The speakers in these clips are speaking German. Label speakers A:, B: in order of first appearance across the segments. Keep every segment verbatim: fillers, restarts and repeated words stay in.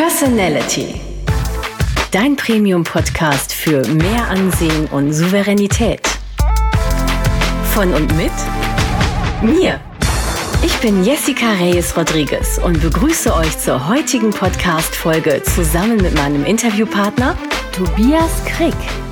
A: Personality. Dein Premium-Podcast für mehr Ansehen und Souveränität. Von und mit mir. Ich bin Jessica Reyes-Rodriguez und begrüße euch zur heutigen Podcast-Folge zusammen mit meinem Interviewpartner Tobias Krick.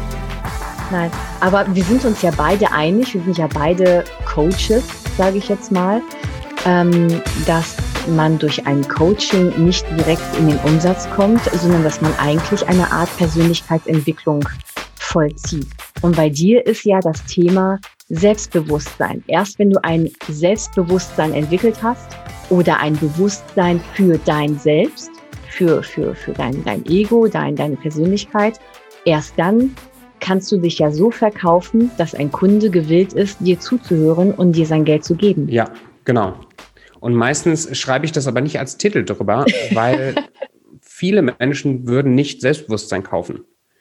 B: Nein, aber wir sind uns ja beide einig, wir sind ja beide Coaches, sage ich jetzt mal, ähm, dass man durch ein Coaching nicht direkt in den Umsatz kommt, sondern dass man eigentlich eine Art Persönlichkeitsentwicklung vollzieht. Und bei dir ist ja das Thema Selbstbewusstsein. Erst wenn du ein Selbstbewusstsein entwickelt hast oder ein Bewusstsein für dein Selbst, für, für, für dein, dein Ego, dein, deine Persönlichkeit, erst dann kannst du dich ja so verkaufen, dass ein Kunde gewillt ist, dir zuzuhören und dir sein Geld zu geben.
C: Ja, genau. Und meistens schreibe ich das aber nicht als Titel drüber, weil viele Menschen würden nicht Selbstbewusstsein kaufen.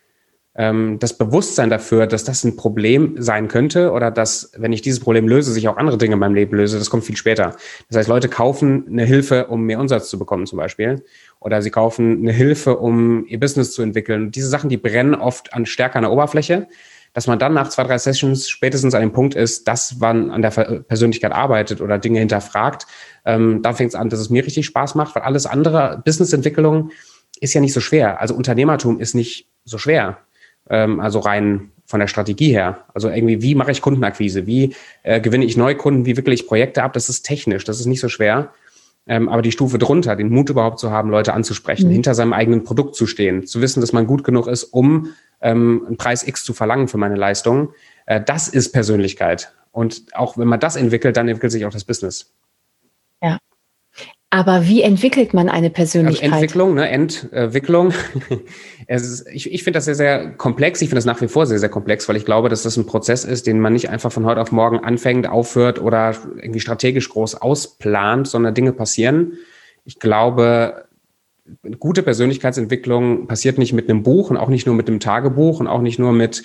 C: Ähm, das Bewusstsein dafür, dass das ein Problem sein könnte oder dass, wenn ich dieses Problem löse, sich auch andere Dinge in meinem Leben löse, das kommt viel später. Das heißt, Leute kaufen eine Hilfe, um mehr Umsatz zu bekommen zum Beispiel. Oder sie kaufen eine Hilfe, um ihr Business zu entwickeln. Und diese Sachen, die brennen oft an stärker an der Oberfläche, dass man dann nach zwei, drei Sessions spätestens an dem Punkt ist, dass man an der Persönlichkeit arbeitet oder Dinge hinterfragt. Ähm, da fängt es an, dass es mir richtig Spaß macht, weil alles andere, Businessentwicklung, ist ja nicht so schwer. Also Unternehmertum ist nicht so schwer. Ähm, also rein von der Strategie her. Also irgendwie, wie mache ich Kundenakquise? Wie äh, gewinne ich Neukunden? Wie wickele ich Projekte ab? Das ist technisch, das ist nicht so schwer. Ähm, aber die Stufe drunter, den Mut überhaupt zu haben, Leute anzusprechen, mhm. hinter seinem eigenen Produkt zu stehen, zu wissen, dass man gut genug ist, um ähm, einen Preis X zu verlangen für meine Leistung, äh, das ist Persönlichkeit. Und auch wenn man das entwickelt, dann entwickelt sich auch das Business.
B: Ja. Aber wie entwickelt man eine Persönlichkeit?
C: Also Entwicklung, ne, Entwicklung. es ist, ich ich finde das sehr, sehr komplex. Ich finde das nach wie vor sehr, sehr komplex, weil ich glaube, dass das ein Prozess ist, den man nicht einfach von heute auf morgen anfängt, aufhört oder irgendwie strategisch groß ausplant, sondern Dinge passieren. Ich glaube, gute Persönlichkeitsentwicklung passiert nicht mit einem Buch und auch nicht nur mit einem Tagebuch und auch nicht nur mit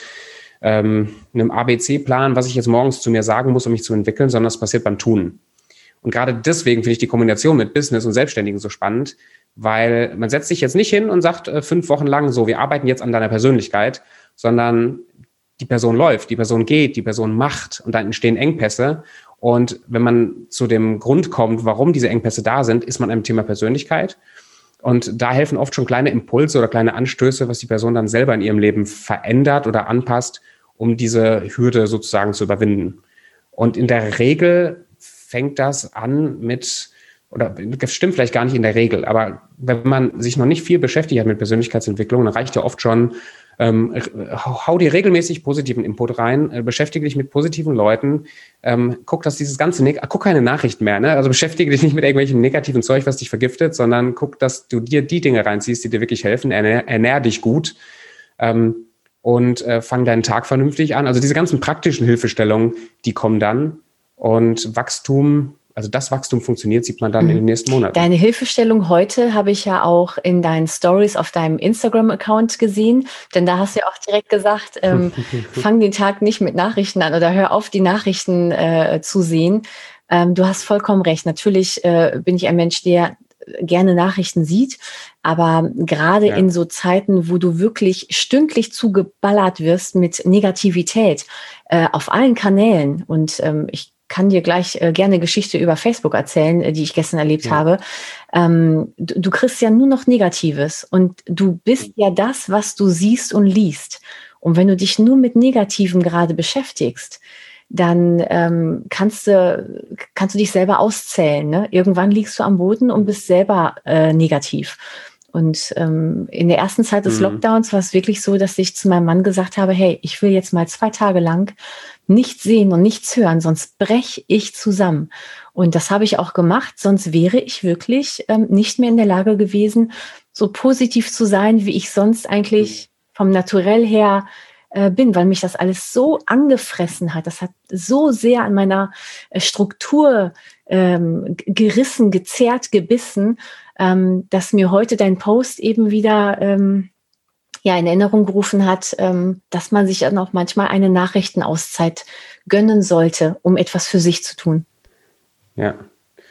C: ähm, einem A B C-Plan, was ich jetzt morgens zu mir sagen muss, um mich zu entwickeln, sondern es passiert beim Tun. Und gerade deswegen finde ich die Kombination mit Business und Selbstständigen so spannend, weil man setzt sich jetzt nicht hin und sagt äh, fünf Wochen lang so, wir arbeiten jetzt an deiner Persönlichkeit, sondern die Person läuft, die Person geht, die Person macht und dann entstehen Engpässe. Und wenn man zu dem Grund kommt, warum diese Engpässe da sind, ist man am Thema Persönlichkeit. Und da helfen oft schon kleine Impulse oder kleine Anstöße, was die Person dann selber in ihrem Leben verändert oder anpasst, um diese Hürde sozusagen zu überwinden. Und in der Regel fängt das an mit, oder das stimmt vielleicht gar nicht in der Regel, aber wenn man sich noch nicht viel beschäftigt hat mit Persönlichkeitsentwicklung, dann reicht ja oft schon, ähm, hau dir regelmäßig positiven Input rein, äh, beschäftige dich mit positiven Leuten, ähm, guck, dass dieses ganze, Neg- guck keine Nachrichten mehr, ne? Also beschäftige dich nicht mit irgendwelchem negativen Zeug, was dich vergiftet, sondern guck, dass du dir die Dinge reinziehst, die dir wirklich helfen, ernähr, ernähr dich gut, ähm, und äh, fang deinen Tag vernünftig an. Also diese ganzen praktischen Hilfestellungen, die kommen dann. Und Wachstum, also das Wachstum funktioniert, sieht man dann mhm. in den nächsten Monaten.
B: Deine Hilfestellung heute habe ich ja auch in deinen Stories auf deinem Instagram-Account gesehen, denn da hast du ja auch direkt gesagt, ähm, fang den Tag nicht mit Nachrichten an oder hör auf, die Nachrichten äh, zu sehen. Ähm, du hast vollkommen recht. Natürlich äh, bin ich ein Mensch, der gerne Nachrichten sieht, aber gerade ja. in so Zeiten, wo du wirklich stündlich zugeballert wirst mit Negativität äh, auf allen Kanälen und ähm, ich kann dir gleich äh, gerne Geschichte über Facebook erzählen, äh, die ich gestern erlebt ja. habe. Ähm, du, du kriegst ja nur noch Negatives und du bist ja das, was du siehst und liest. Und wenn du dich nur mit Negativem gerade beschäftigst, dann ähm, kannst du kannst du dich selber auszählen. Ne? Irgendwann liegst du am Boden und bist selber äh, negativ. Und ähm, in der ersten Zeit des mhm. Lockdowns war es wirklich so, dass ich zu meinem Mann gesagt habe, hey, ich will jetzt mal zwei Tage lang nichts sehen und nichts hören, sonst brech ich zusammen. Und das habe ich auch gemacht, sonst wäre ich wirklich ähm, nicht mehr in der Lage gewesen, so positiv zu sein, wie ich sonst eigentlich vom Naturell her äh, bin, weil mich das alles so angefressen hat. Das hat so sehr an meiner äh, Struktur ähm, gerissen, gezerrt, gebissen, ähm, dass mir heute dein Post eben wieder ähm, ja, in Erinnerung gerufen hat, ähm, dass man sich dann auch manchmal eine Nachrichtenauszeit gönnen sollte, um etwas für sich zu tun.
C: Ja,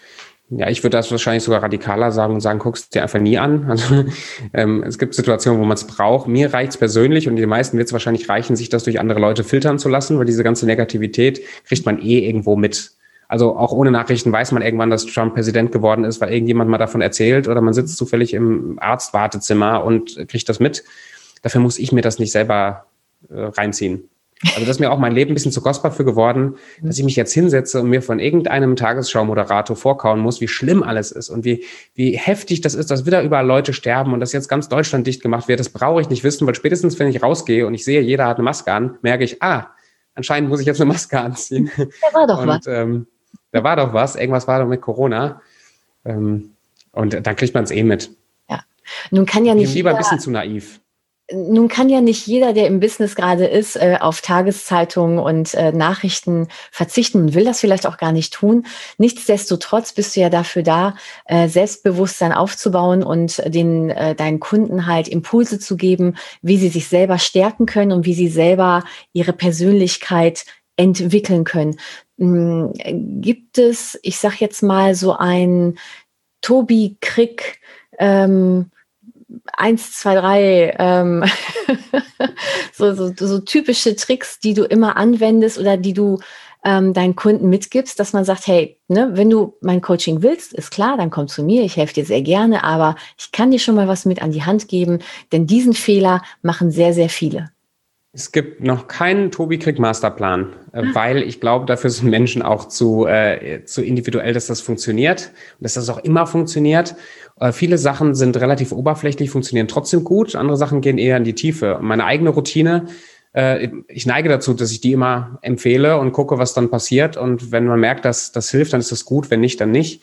C: Ja, ich würde das wahrscheinlich sogar radikaler sagen und sagen, guckst dir einfach nie an. Also ähm, es gibt Situationen, wo man es braucht. Mir reicht es persönlich und die meisten wird es wahrscheinlich reichen, sich das durch andere Leute filtern zu lassen, weil diese ganze Negativität kriegt man eh irgendwo mit. Also auch ohne Nachrichten weiß man irgendwann, dass Trump Präsident geworden ist, weil irgendjemand mal davon erzählt oder man sitzt zufällig im Arztwartezimmer und kriegt das mit. Dafür muss ich mir das nicht selber äh, reinziehen. Also das ist mir auch mein Leben ein bisschen zu kostbar für geworden, dass ich mich jetzt hinsetze und mir von irgendeinem Tagesschau-Moderator vorkauen muss, wie schlimm alles ist und wie, wie heftig das ist, dass wieder überall Leute sterben und dass jetzt ganz Deutschland dicht gemacht wird. Das brauche ich nicht wissen, weil spätestens, wenn ich rausgehe und ich sehe, jeder hat eine Maske an, merke ich, ah, anscheinend muss ich jetzt eine Maske anziehen.
B: Da war doch
C: und,
B: was.
C: Ähm, da war doch was. Irgendwas war doch mit Corona. Ähm, und dann kriegt man es eh mit.
B: Ja. Nun kann ja nicht
C: ich bin lieber
B: jeder,
C: ein bisschen zu naiv.
B: Nun kann ja nicht jeder, der im Business gerade ist, äh, auf Tageszeitungen und äh, Nachrichten verzichten und will das vielleicht auch gar nicht tun. Nichtsdestotrotz bist du ja dafür da, äh, Selbstbewusstsein aufzubauen und den äh, deinen Kunden halt Impulse zu geben, wie sie sich selber stärken können und wie sie selber ihre Persönlichkeit entwickeln können. Hm, gibt es, ich sag jetzt mal, so ein Tobi Krick, ähm, Eins, zwei, drei, ähm, so, so, so typische Tricks, die du immer anwendest oder die du ähm, deinen Kunden mitgibst, dass man sagt, hey, ne, wenn du mein Coaching willst, ist klar, dann komm zu mir, ich helfe dir sehr gerne, aber ich kann dir schon mal was mit an die Hand geben, denn diesen Fehler machen sehr, sehr viele.
C: Es gibt noch keinen Tobi Krick Masterplan, äh, weil ich glaube, dafür sind Menschen auch zu, äh, zu individuell, dass das funktioniert und dass das auch immer funktioniert. Äh, viele Sachen sind relativ oberflächlich, funktionieren trotzdem gut. Andere Sachen gehen eher in die Tiefe. Meine eigene Routine, äh, ich neige dazu, dass ich die immer empfehle und gucke, was dann passiert. Und wenn man merkt, dass das hilft, dann ist das gut. Wenn nicht, dann nicht.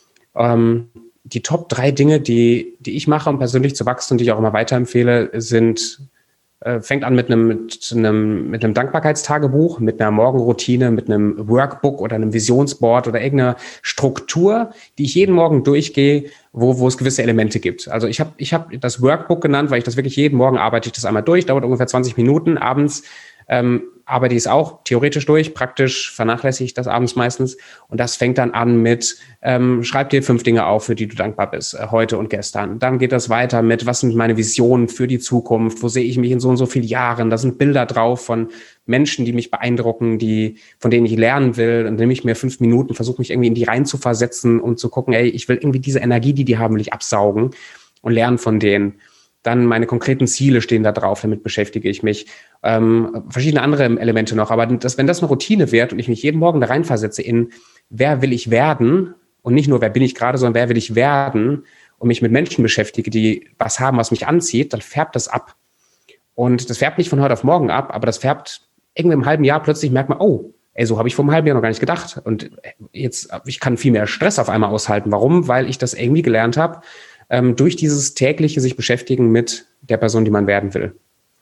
C: Ähm, die Top drei Dinge, die, die ich mache, um persönlich zu wachsen und die ich auch immer weiterempfehle, sind... Fängt an mit einem, mit einem, mit einem Dankbarkeitstagebuch, mit einer Morgenroutine, mit einem Workbook oder einem Visionsboard oder irgendeiner Struktur, die ich jeden Morgen durchgehe, wo, wo es gewisse Elemente gibt. Also ich habe ich hab das Workbook genannt, weil ich das wirklich jeden Morgen arbeite ich das einmal durch, dauert ungefähr zwanzig Minuten. Abends ähm, arbeite ich es auch theoretisch durch, praktisch vernachlässige ich das abends meistens. Und das fängt dann an mit, ähm, schreib dir fünf Dinge auf, für die du dankbar bist, äh, heute und gestern. Dann geht das weiter mit, was sind meine Visionen für die Zukunft, wo sehe ich mich in so und so vielen Jahren. Da sind Bilder drauf von Menschen, die mich beeindrucken, die, von denen ich lernen will. Und nehme ich mir fünf Minuten, versuche mich irgendwie in die rein zu versetzen und zu gucken, ey, ich will irgendwie diese Energie, die die haben, will ich absaugen und lernen von denen. Dann meine konkreten Ziele stehen da drauf, damit beschäftige ich mich. Ähm, verschiedene andere Elemente noch. Aber das, wenn das eine Routine wird und ich mich jeden Morgen da reinversetze in, wer will ich werden und nicht nur, wer bin ich gerade, sondern wer will ich werden und mich mit Menschen beschäftige, die was haben, was mich anzieht, dann färbt das ab. Und das färbt nicht von heute auf morgen ab, aber das färbt irgendwie im halben Jahr plötzlich, merkt man, oh, ey, so habe ich vor einem halben Jahr noch gar nicht gedacht. Und jetzt, ich kann viel mehr Stress auf einmal aushalten. Warum? Weil ich das irgendwie gelernt habe, ähm, durch dieses tägliche sich beschäftigen mit der Person, die man werden will.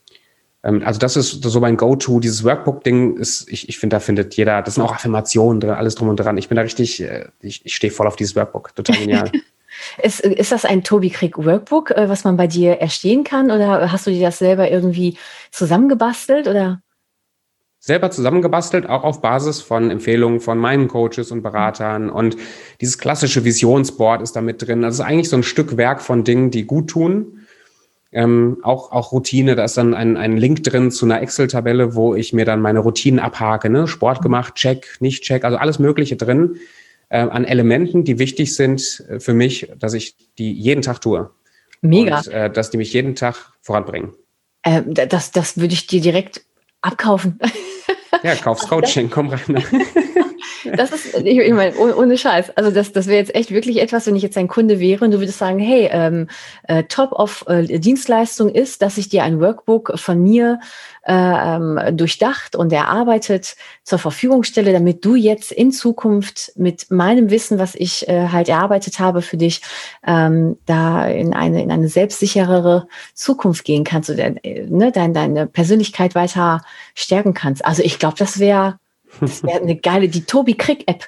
C: Ähm, also das ist so mein Go-To. Dieses Workbook-Ding ist, ich, ich finde, da findet jeder, das sind auch Affirmationen drin, alles drum und dran. Ich bin da richtig, äh, ich, ich stehe voll auf dieses Workbook. Total genial.
B: Ist, ist das ein Tobi Krick Workbook, was man bei dir erstehen kann? Oder hast du dir das selber irgendwie zusammengebastelt? Oder?
C: Selber zusammengebastelt, auch auf Basis von Empfehlungen von meinen Coaches und Beratern. Und dieses klassische Visionsboard ist da mit drin. Das ist eigentlich so ein Stück Werk von Dingen, die gut tun. Ähm, auch, auch Routine, da ist dann ein, ein Link drin zu einer Excel-Tabelle, wo ich mir dann meine Routinen abhake. Ne? Sport gemacht, check, nicht check, also alles Mögliche drin äh, an Elementen, die wichtig sind für mich, dass ich die jeden Tag tue.
B: Mega.
C: Und äh, dass die mich jeden Tag voranbringen.
B: Äh, das, das würde ich dir direkt abkaufen.
C: Ja, kauf's Coaching, komm rein.
B: Das ist, ich, ich meine, ohne, ohne Scheiß. Also das, das wäre jetzt echt wirklich etwas, wenn ich jetzt ein Kunde wäre und du würdest sagen, hey, ähm, äh, Top of äh, Dienstleistung ist, dass ich dir ein Workbook von mir äh, ähm, durchdacht und erarbeitet zur Verfügung stelle, damit du jetzt in Zukunft mit meinem Wissen, was ich äh, halt erarbeitet habe für dich, ähm, da in eine in eine selbstsicherere Zukunft gehen kannst und äh, ne, dein, deine Persönlichkeit weiter stärken kannst. Also ich glaube, das wäre Das wäre eine geile, die Tobi Krick App.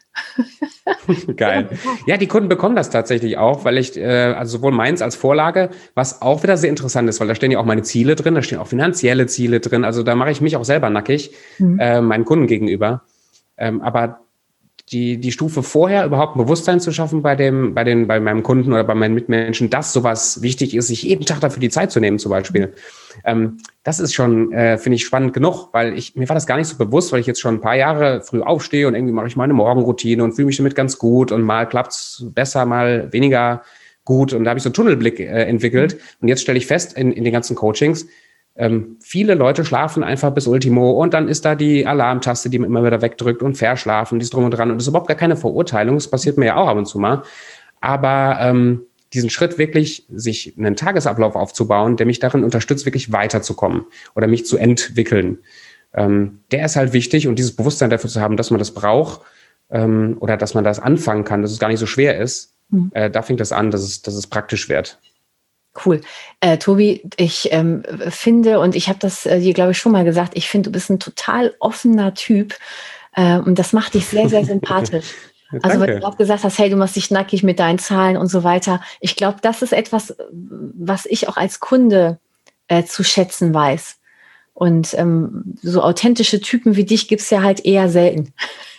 C: Geil. Ja, die Kunden bekommen das tatsächlich auch, weil ich, äh, also sowohl meins als Vorlage, was auch wieder sehr interessant ist, weil da stehen ja auch meine Ziele drin, da stehen auch finanzielle Ziele drin, also da mache ich mich auch selber nackig, mhm. äh, meinen Kunden gegenüber. Ähm, aber die, die Stufe vorher überhaupt ein Bewusstsein zu schaffen bei dem, bei den, bei meinem Kunden oder bei meinen Mitmenschen, dass sowas wichtig ist, sich jeden Tag dafür die Zeit zu nehmen, zum Beispiel. Ähm, das ist schon, äh, finde ich, spannend genug, weil ich, mir war das gar nicht so bewusst, weil ich jetzt schon ein paar Jahre früh aufstehe und irgendwie mache ich meine Morgenroutine und fühle mich damit ganz gut und mal klappt's besser, mal weniger gut und da habe ich so einen Tunnelblick äh, entwickelt und jetzt stelle ich fest in, in den ganzen Coachings, Ähm, viele Leute schlafen einfach bis Ultimo und dann ist da die Alarmtaste, die man immer wieder wegdrückt und verschlafen, die ist drum und dran und das ist überhaupt gar keine Verurteilung, das passiert mir ja auch ab und zu mal, aber ähm, diesen Schritt wirklich, sich einen Tagesablauf aufzubauen, der mich darin unterstützt, wirklich weiterzukommen oder mich zu entwickeln, ähm, der ist halt wichtig und dieses Bewusstsein dafür zu haben, dass man das braucht ähm, oder dass man das anfangen kann, dass es gar nicht so schwer ist, mhm. äh, da fängt das an, dass es, dass es praktisch wird.
B: Cool. Äh, Tobi, ich ähm, finde, und ich habe das äh, dir, glaube ich, schon mal gesagt, ich finde, du bist ein total offener Typ äh, und das macht dich sehr, sehr sympathisch.
C: Ja,
B: also, weil du auch gesagt hast, hey, du machst dich nackig mit deinen Zahlen und so weiter. Ich glaube, das ist etwas, was ich auch als Kunde äh, zu schätzen weiß. Und ähm, so authentische Typen wie dich gibt's ja halt eher selten.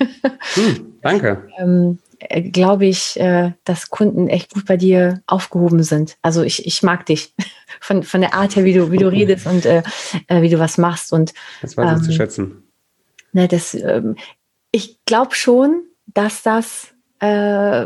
C: Hm, danke.
B: ähm, glaube ich, äh, dass Kunden echt gut bei dir aufgehoben sind. Also ich, ich mag dich von, von der Art her, wie du, wie du redest und äh, wie du was machst. Und
C: das weiß ich
B: ähm,
C: zu schätzen.
B: Ne, das, ähm, ich glaube schon, dass das, äh,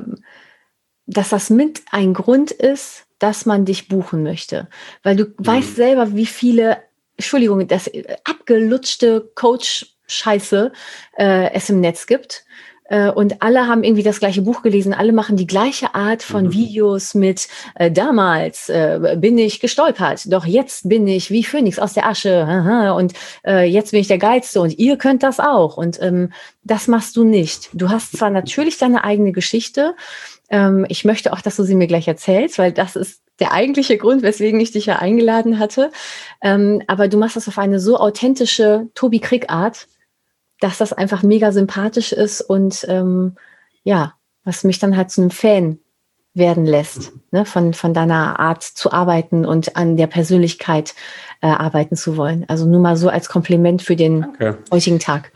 B: dass das mit ein Grund ist, dass man dich buchen möchte. Weil du mhm. weißt selber, wie viele, Entschuldigung, das abgelutschte Coach-Scheiße äh, es im Netz gibt. Und alle haben irgendwie das gleiche Buch gelesen, alle machen die gleiche Art von mhm. Videos mit äh, damals äh, bin ich gestolpert, doch jetzt bin ich wie Phönix aus der Asche aha, und äh, jetzt bin ich der Geilste und ihr könnt das auch. Und ähm, das machst du nicht. Du hast zwar natürlich deine eigene Geschichte, ähm, ich möchte auch, dass du sie mir gleich erzählst, weil das ist der eigentliche Grund, weswegen ich dich ja eingeladen hatte, ähm, aber du machst das auf eine so authentische Tobi Krick-Art, dass das einfach mega sympathisch ist und ähm, ja, was mich dann halt zu einem Fan werden lässt, ne, von, von deiner Art zu arbeiten und an der Persönlichkeit äh, arbeiten zu wollen. Also nur mal so als Kompliment für den Danke. Heutigen Tag.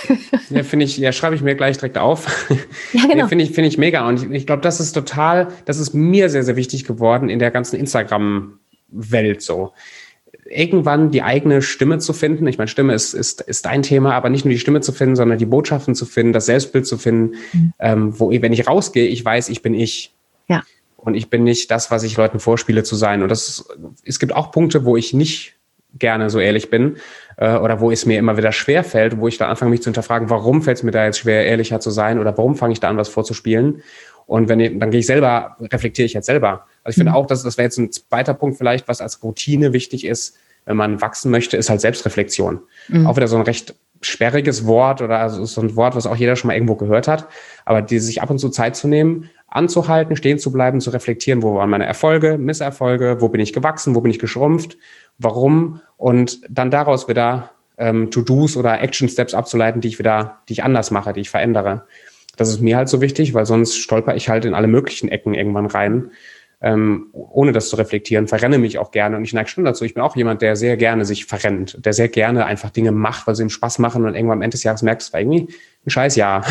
C: Ja, finde ich, ja, schreibe ich mir gleich direkt auf.
B: Ja, genau.
C: Nee, finde ich, finde ich mega. Und ich, ich glaube, das ist total, das ist mir sehr, sehr wichtig geworden in der ganzen Instagram-Welt so. Irgendwann die eigene Stimme zu finden. Ich meine, Stimme ist, ist, ist dein Thema, aber nicht nur die Stimme zu finden, sondern die Botschaften zu finden, das Selbstbild zu finden, mhm. ähm, wo ich, wenn ich rausgehe, ich weiß, ich bin ich.
B: Ja.
C: Und ich bin nicht das, was ich Leuten vorspiele zu sein. Und das, es gibt auch Punkte, wo ich nicht gerne so ehrlich bin äh, oder wo es mir immer wieder schwer fällt, wo ich da anfange, mich zu hinterfragen, warum fällt es mir da jetzt schwer, ehrlicher zu sein oder warum fange ich da an, was vorzuspielen? Und wenn ich, dann gehe ich selber, reflektiere ich jetzt selber. Also ich finde auch, dass das wäre jetzt ein zweiter Punkt vielleicht, was als Routine wichtig ist, wenn man wachsen möchte, ist halt Selbstreflexion. Mhm. Auch wieder so ein recht sperriges Wort oder also so ein Wort, was auch jeder schon mal irgendwo gehört hat. Aber die sich ab und zu Zeit zu nehmen, anzuhalten, stehen zu bleiben, zu reflektieren, wo waren meine Erfolge, Misserfolge, wo bin ich gewachsen, wo bin ich geschrumpft, warum und dann daraus wieder ähm, To-Dos oder Action-Steps abzuleiten, die ich wieder, die ich anders mache, die ich verändere. Das ist mir halt so wichtig, weil sonst stolper ich halt in alle möglichen Ecken irgendwann rein, ähm, ohne das zu reflektieren, verrenne mich auch gerne und ich neige schon dazu. Ich bin auch jemand, der sehr gerne sich verrennt, der sehr gerne einfach Dinge macht, weil sie ihm Spaß machen und irgendwann am Ende des Jahres merkt, es war irgendwie ein scheiß Jahr.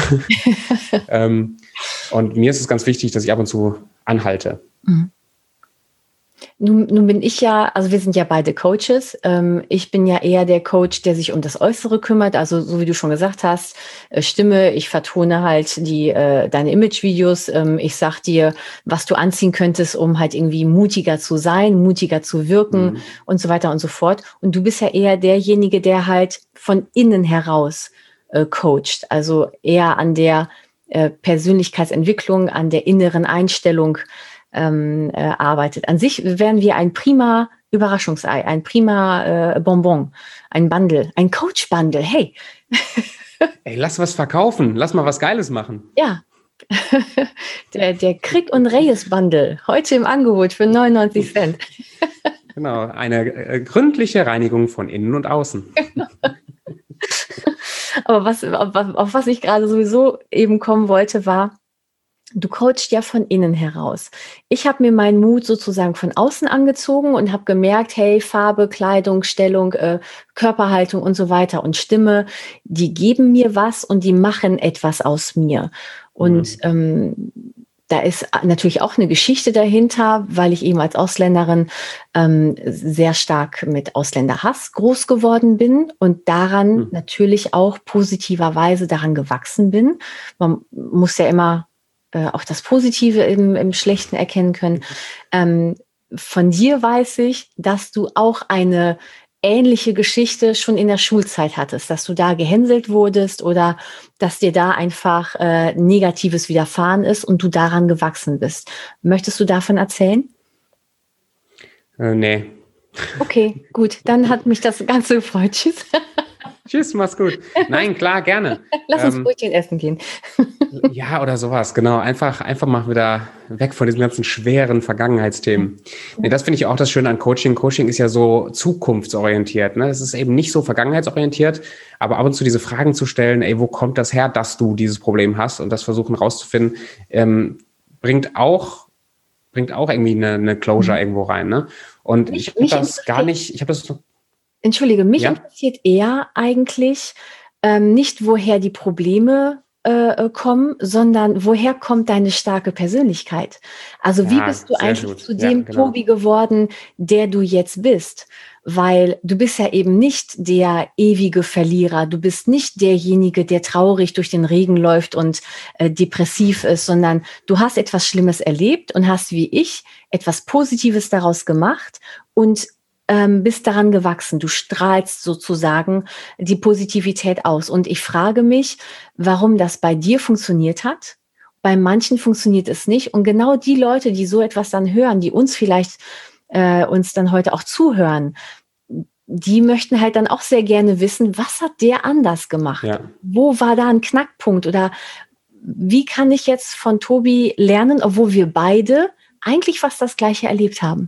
C: ähm, und mir ist es ganz wichtig, dass ich ab und zu anhalte.
B: Mhm. Nun, nun bin ich ja, also wir sind ja beide Coaches. Ähm, ich bin ja eher der Coach, der sich um das Äußere kümmert. Also so wie du schon gesagt hast, äh, Stimme, ich vertone halt die äh, deine Imagevideos. Ähm, ich sag dir, was du anziehen könntest, um halt irgendwie mutiger zu sein, mutiger zu wirken mhm. und so weiter und so fort. Und du bist ja eher derjenige, der halt von innen heraus äh, coacht. Also eher an der äh, Persönlichkeitsentwicklung, an der inneren Einstellung Ähm, äh, arbeitet. An sich wären wir ein prima Überraschungsei, ein prima äh, Bonbon, ein Bundle, ein Coach-Bundle. Hey!
C: Ey, lass was verkaufen, lass mal was Geiles machen.
B: Ja, der, der Krick und Reyes-Bundle, heute im Angebot für neunundneunzig Cent.
C: Genau, eine äh, gründliche Reinigung von innen und außen.
B: Aber was, auf, auf was ich gerade sowieso eben kommen wollte, war, du coachst ja von innen heraus. Ich habe mir meinen Mut sozusagen von außen angezogen und habe gemerkt, hey, Farbe, Kleidung, Stellung, äh, Körperhaltung und so weiter und Stimme, die geben mir was und die machen etwas aus mir. Und mhm. ähm, da ist natürlich auch eine Geschichte dahinter, weil ich eben als Ausländerin ähm, sehr stark mit Ausländerhass groß geworden bin und daran mhm. natürlich auch positiverweise daran gewachsen bin. Man muss ja immer äh, auch das Positive im, im Schlechten erkennen können. Ähm, von dir weiß ich, dass du auch eine ähnliche Geschichte schon in der Schulzeit hattest, dass du da gehänselt wurdest oder dass dir da einfach äh, Negatives widerfahren ist und du daran gewachsen bist. Möchtest du davon erzählen?
C: Äh, nee.
B: Okay, gut, dann hat mich das Ganze gefreut. Tschüss.
C: Tschüss, mach's gut. Nein, klar, gerne.
B: Lass uns ähm, Brötchen essen gehen.
C: Ja, oder sowas, genau. Einfach, einfach mal wieder weg von diesen ganzen schweren Vergangenheitsthemen. Nee, das finde ich auch das Schöne an Coaching. Coaching ist ja so zukunftsorientiert. Ne? Es ist eben nicht so vergangenheitsorientiert, aber ab und zu diese Fragen zu stellen, ey, wo kommt das her, dass du dieses Problem hast und das versuchen rauszufinden, ähm, bringt auch bringt auch irgendwie eine, eine Closure mhm. irgendwo rein. Ne? Und mich, ich habe das gar nicht, ich habe das...
B: Entschuldige, mich
C: ja?
B: interessiert eher eigentlich ähm, nicht, woher die Probleme äh, kommen, sondern woher kommt deine starke Persönlichkeit? Also ja, wie bist du eigentlich gut. zu dem ja, genau. Tobi geworden, der du jetzt bist? Weil du bist ja eben nicht der ewige Verlierer, du bist nicht derjenige, der traurig durch den Regen läuft und äh, depressiv ist, sondern du hast etwas Schlimmes erlebt und hast wie ich etwas Positives daraus gemacht und bist daran gewachsen. Du strahlst sozusagen die Positivität aus. Und ich frage mich, warum das bei dir funktioniert hat. Bei manchen funktioniert es nicht. Und genau die Leute, die so etwas dann hören, die uns vielleicht äh, uns dann heute auch zuhören, die möchten halt dann auch sehr gerne wissen, was hat der anders gemacht? Ja. Wo war da ein Knackpunkt? Oder wie kann ich jetzt von Tobi lernen, obwohl wir beide eigentlich fast das Gleiche erlebt haben?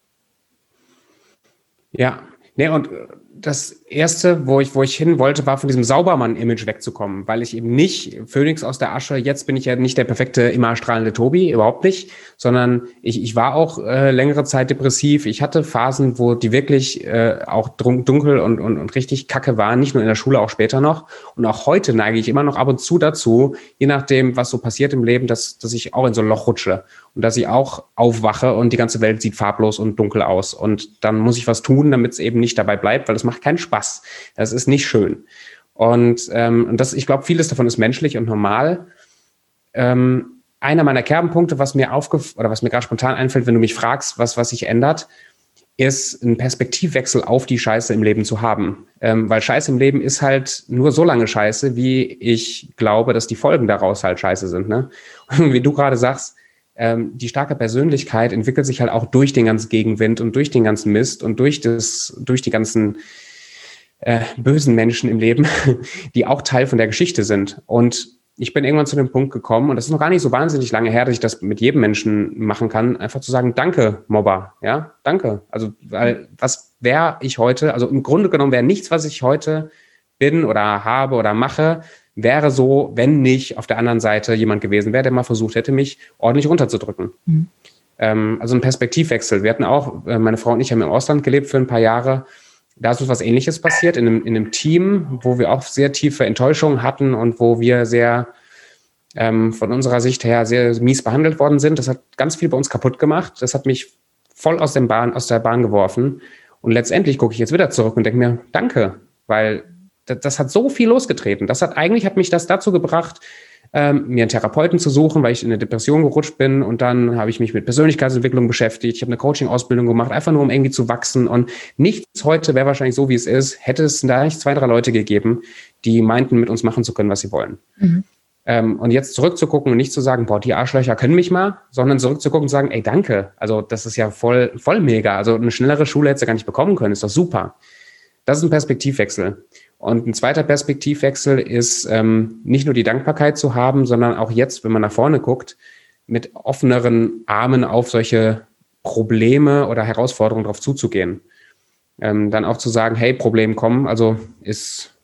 C: Ja, nee, und das Erste, wo ich, wo ich hin wollte, war von diesem Saubermann-Image wegzukommen, weil ich eben nicht Phönix aus der Asche, jetzt bin ich ja nicht der perfekte, immer strahlende Tobi, überhaupt nicht, sondern ich, ich war auch äh, längere Zeit depressiv. Ich hatte Phasen, wo die wirklich äh, auch dunkel und, und, und richtig kacke waren, nicht nur in der Schule, auch später noch. Und auch heute neige ich immer noch ab und zu dazu, je nachdem, was so passiert im Leben, dass, dass ich auch in so ein Loch rutsche und dass ich auch aufwache und die ganze Welt sieht farblos und dunkel aus. Und dann muss ich was tun, damit es eben nicht dabei bleibt, weil es macht keinen Spaß. Das ist nicht schön. Und, ähm, und das, ich glaube, vieles davon ist menschlich und normal. Ähm, einer meiner Kernpunkte, was mir aufgef- oder was mir gerade spontan einfällt, wenn du mich fragst, was, was sich ändert, ist einen Perspektivwechsel auf die Scheiße im Leben zu haben. Ähm, weil Scheiße im Leben ist halt nur so lange Scheiße, wie ich glaube, dass die Folgen daraus halt Scheiße sind. Ne? Und wie du gerade sagst, ähm, die starke Persönlichkeit entwickelt sich halt auch durch den ganzen Gegenwind und durch den ganzen Mist und durch das, durch die ganzen Äh, bösen Menschen im Leben, die auch Teil von der Geschichte sind. Und ich bin irgendwann zu dem Punkt gekommen, und das ist noch gar nicht so wahnsinnig lange her, dass ich das mit jedem Menschen machen kann, einfach zu sagen, danke, Mobber, ja, danke. Also, weil, was wäre ich heute, also im Grunde genommen wäre nichts, was ich heute bin oder habe oder mache, wäre so, wenn nicht auf der anderen Seite jemand gewesen wäre, der mal versucht hätte, mich ordentlich runterzudrücken. Mhm. Ähm, also ein Perspektivwechsel. Wir hatten auch, äh, meine Frau und ich haben im Ausland gelebt für ein paar Jahre. Da ist uns was Ähnliches passiert in einem, in einem Team, wo wir auch sehr tiefe Enttäuschungen hatten und wo wir sehr ähm, von unserer Sicht her sehr mies behandelt worden sind. Das hat ganz viel bei uns kaputt gemacht. Das hat mich voll aus, dem Bahn, aus der Bahn geworfen. Und letztendlich gucke ich jetzt wieder zurück und denke mir, danke, weil das, das hat so viel losgetreten. Das hat eigentlich hat mich das dazu gebracht, Ähm, mir einen Therapeuten zu suchen, weil ich in eine Depression gerutscht bin, und dann habe ich mich mit Persönlichkeitsentwicklung beschäftigt. Ich habe eine Coaching-Ausbildung gemacht, einfach nur um irgendwie zu wachsen, und nichts heute wäre wahrscheinlich so, wie es ist, hätte es da nicht zwei, drei Leute gegeben, die meinten, mit uns machen zu können, was sie wollen. Mhm. Ähm, und jetzt zurückzugucken und nicht zu sagen, boah, die Arschlöcher können mich mal, sondern zurückzugucken und sagen, ey, danke, also das ist ja voll, voll mega, also eine schnellere Schule hättest du gar nicht bekommen können, ist doch super. Das ist ein Perspektivwechsel. Und ein zweiter Perspektivwechsel ist, ähm, nicht nur die Dankbarkeit zu haben, sondern auch jetzt, wenn man nach vorne guckt, mit offeneren Armen auf solche Probleme oder Herausforderungen drauf zuzugehen. Ähm, dann auch zu sagen, hey, Problem kommen, also ist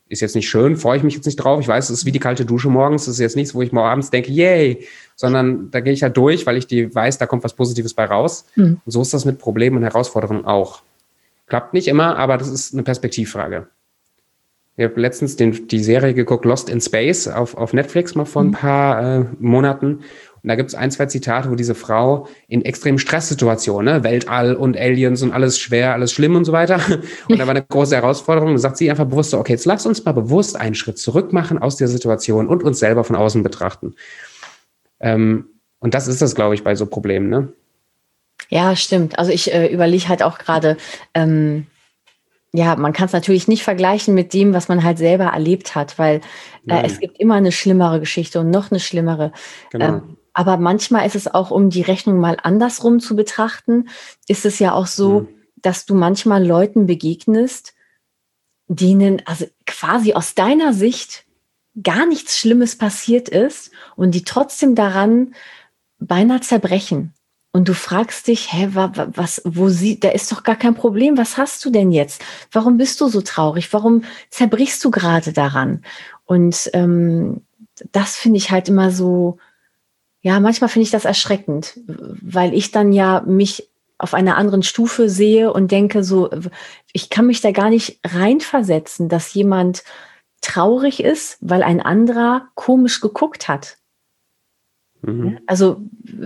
C: ist jetzt nicht schön, freue ich mich jetzt nicht drauf. Ich weiß, es ist wie die kalte Dusche morgens. Das ist jetzt nichts, wo ich morgen abends denke, yay, sondern da gehe ich halt durch, weil ich die weiß, da kommt was Positives bei raus. Mhm. Und so ist das mit Problemen und Herausforderungen auch. Klappt nicht immer, aber das ist eine Perspektivfrage. Ich habe letztens den, die Serie geguckt, Lost in Space, auf, auf Netflix mal vor ein paar äh, Monaten. Und da gibt es ein, zwei Zitate, wo diese Frau in extremen Stresssituationen, ne, Weltall und Aliens und alles schwer, alles schlimm und so weiter. Und da war eine große Herausforderung. Da sagt sie einfach bewusst so, okay, jetzt lass uns mal bewusst einen Schritt zurück machen aus der Situation und uns selber von außen betrachten. Ähm, und das ist das, glaube ich, bei so Problemen, ne?
B: Ja, stimmt. Also ich äh, überlege halt auch gerade, ähm, ja, man kann es natürlich nicht vergleichen mit dem, was man halt selber erlebt hat, weil äh, es gibt immer eine schlimmere Geschichte und noch eine schlimmere.
C: Genau.
B: Ähm, aber manchmal ist es auch, um die Rechnung mal andersrum zu betrachten, ist es ja auch so, mhm. dass du manchmal Leuten begegnest, denen also quasi aus deiner Sicht gar nichts Schlimmes passiert ist und die trotzdem daran beinahe zerbrechen. Und du fragst dich, hä, was, wo sie, da ist doch gar kein Problem. Was hast du denn jetzt? Warum bist du so traurig? Warum zerbrichst du gerade daran? Und ähm, das finde ich halt immer so, ja, manchmal finde ich das erschreckend, weil ich dann ja mich auf einer anderen Stufe sehe und denke so, ich kann mich da gar nicht reinversetzen, dass jemand traurig ist, weil ein anderer komisch geguckt hat. Mhm. Also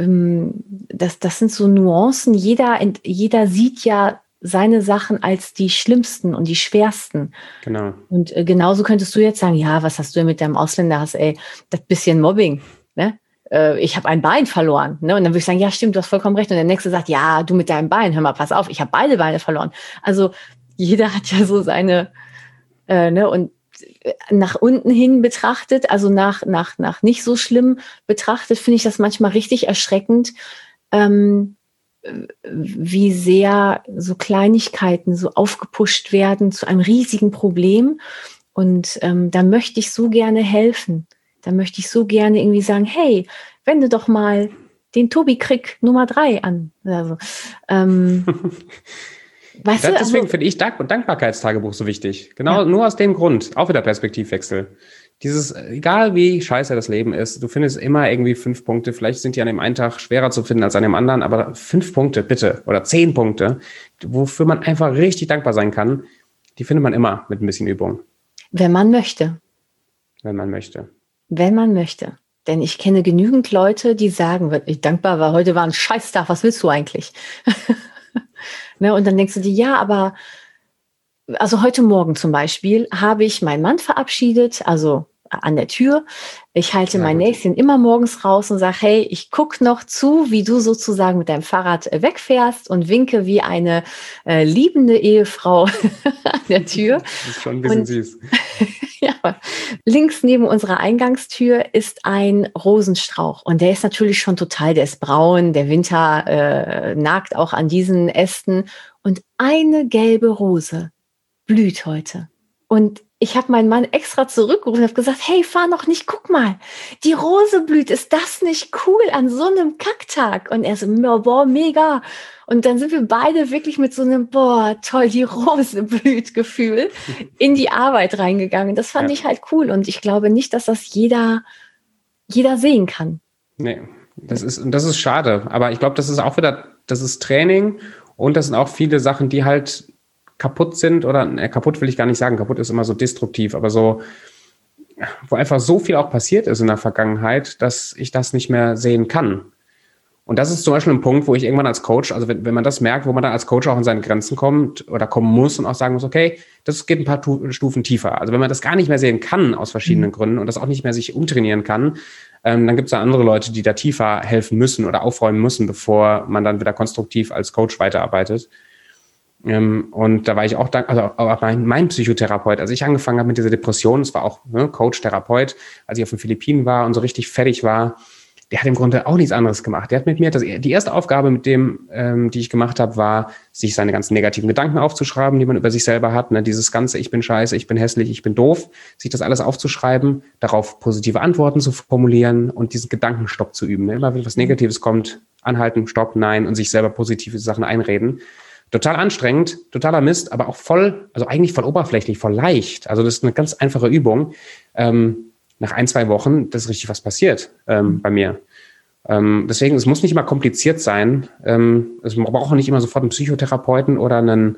B: das, das sind so Nuancen. Jeder, jeder sieht ja seine Sachen als die schlimmsten und die schwersten.
C: Genau.
B: Und äh, genauso könntest du jetzt sagen, ja, was hast du denn mit deinem Ausländerhass, ey, das bisschen Mobbing, ne? Äh, ich habe ein Bein verloren, ne? Und dann würde ich sagen, ja, stimmt, du hast vollkommen recht. Und der Nächste sagt, ja, du mit deinem Bein, hör mal, pass auf, ich habe beide Beine verloren. Also jeder hat ja so seine, äh, ne? Und nach unten hin betrachtet, also nach, nach, nach nicht so schlimm betrachtet, finde ich das manchmal richtig erschreckend, ähm, wie sehr so Kleinigkeiten so aufgepusht werden zu einem riesigen Problem. Und ähm, da möchte ich so gerne helfen. Da möchte ich so gerne irgendwie sagen, hey, wende doch mal den Tobi Krick Nummer drei an. Also, ähm, weißt
C: das,
B: du,
C: deswegen
B: also,
C: finde ich Dank- Dankbarkeitstagebuch so wichtig. Genau, ja. Nur aus dem Grund. Auch wieder Perspektivwechsel. Dieses, egal wie scheiße das Leben ist, du findest immer irgendwie fünf Punkte. Vielleicht sind die an dem einen Tag schwerer zu finden als an dem anderen, aber fünf Punkte bitte oder zehn Punkte, wofür man einfach richtig dankbar sein kann, die findet man immer mit ein bisschen Übung.
B: Wenn man möchte.
C: Wenn man möchte.
B: Wenn man möchte. Denn ich kenne genügend Leute, die sagen, ich dankbar war, heute war ein Scheißtag, was willst du eigentlich? Ne, und dann denkst du dir, ja, aber also heute Morgen zum Beispiel habe ich meinen Mann verabschiedet, also an der Tür. Ich halte ja, mein gut. Näschen immer morgens raus und sage, hey, ich gucke noch zu, wie du sozusagen mit deinem Fahrrad wegfährst und winke wie eine äh, liebende Ehefrau an der Tür.
C: Das ist schon ein bisschen und, süß.
B: Ja, links neben unserer Eingangstür ist ein Rosenstrauch und der ist natürlich schon total, der ist braun, der Winter äh, nagt auch an diesen Ästen und eine gelbe Rose blüht heute. Und ich habe meinen Mann extra zurückgerufen und habe gesagt, hey, fahr noch nicht, guck mal, die Rose blüht, ist das nicht cool an so einem Kacktag? Und er so, boah, mega. Und dann sind wir beide wirklich mit so einem, boah, toll, die Rose blüht Gefühl in die Arbeit reingegangen. Das fand ja. ich halt cool und ich glaube nicht, dass das jeder, jeder sehen kann.
C: Nee, das ist, das ist schade. Aber ich glaube, das ist auch wieder, das ist Training und das sind auch viele Sachen, die halt kaputt sind oder äh, kaputt will ich gar nicht sagen, kaputt ist immer so destruktiv, aber so, wo einfach so viel auch passiert ist in der Vergangenheit, dass ich das nicht mehr sehen kann. Und das ist zum Beispiel ein Punkt, wo ich irgendwann als Coach, also wenn, wenn man das merkt, wo man dann als Coach auch an seine Grenzen kommt oder kommen muss und auch sagen muss, okay, das geht ein paar tu- Stufen tiefer. Also wenn man das gar nicht mehr sehen kann aus verschiedenen mhm. Gründen und das auch nicht mehr sich umtrainieren kann, ähm, dann gibt es da andere Leute, die da tiefer helfen müssen oder aufräumen müssen, bevor man dann wieder konstruktiv als Coach weiterarbeitet. Ähm, und da war ich auch dankbar, also auch mein, mein Psychotherapeut, als ich angefangen habe mit dieser Depression, es war auch ne, Coach-Therapeut, als ich auf den Philippinen war und so richtig fertig war, der hat im Grunde auch nichts anderes gemacht. Der hat mit mir, das, die erste Aufgabe mit dem, ähm, die ich gemacht habe, war, sich seine ganzen negativen Gedanken aufzuschreiben, die man über sich selber hat. Ne? Dieses ganze, ich bin scheiße, ich bin hässlich, ich bin doof, sich das alles aufzuschreiben, darauf positive Antworten zu formulieren und diesen Gedankenstopp zu üben. Ne? Immer wenn was Negatives kommt, anhalten, stopp, nein und sich selber positive Sachen einreden. Total anstrengend, totaler Mist, aber auch voll, also eigentlich voll oberflächlich, voll leicht. Also das ist eine ganz einfache Übung. Ähm, nach ein, zwei Wochen, das ist richtig was passiert ähm, bei mir. Ähm, deswegen, es muss nicht immer kompliziert sein. Ähm, es braucht nicht immer sofort einen Psychotherapeuten oder einen,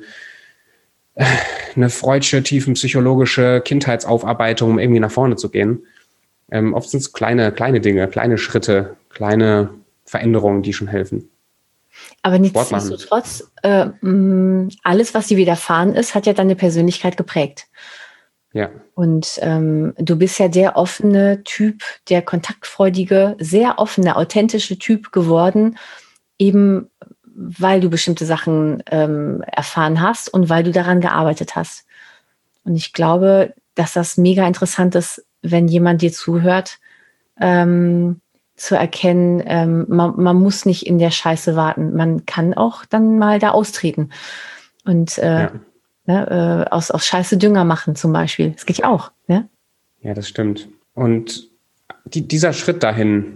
C: äh, eine freudsche, tiefenpsychologische Kindheitsaufarbeitung, um irgendwie nach vorne zu gehen. Ähm, oft sind es kleine, kleine Dinge, kleine Schritte, kleine Veränderungen, die schon helfen.
B: Aber nichtsdestotrotz, äh, alles, was dir widerfahren ist, hat ja deine Persönlichkeit geprägt.
C: Ja.
B: Und ähm, du bist ja der offene Typ, der kontaktfreudige, sehr offene, authentische Typ geworden, eben weil du bestimmte Sachen ähm, erfahren hast und weil du daran gearbeitet hast. Und ich glaube, dass das mega interessant ist, wenn jemand dir zuhört, ähm, zu erkennen, ähm, man, man muss nicht in der Scheiße warten. Man kann auch dann mal da austreten und äh,
C: ja.
B: ne, äh, aus, aus Scheiße Dünger machen zum Beispiel. Das geht ja auch. Ne?
C: Ja, das stimmt. Und die, dieser Schritt dahin,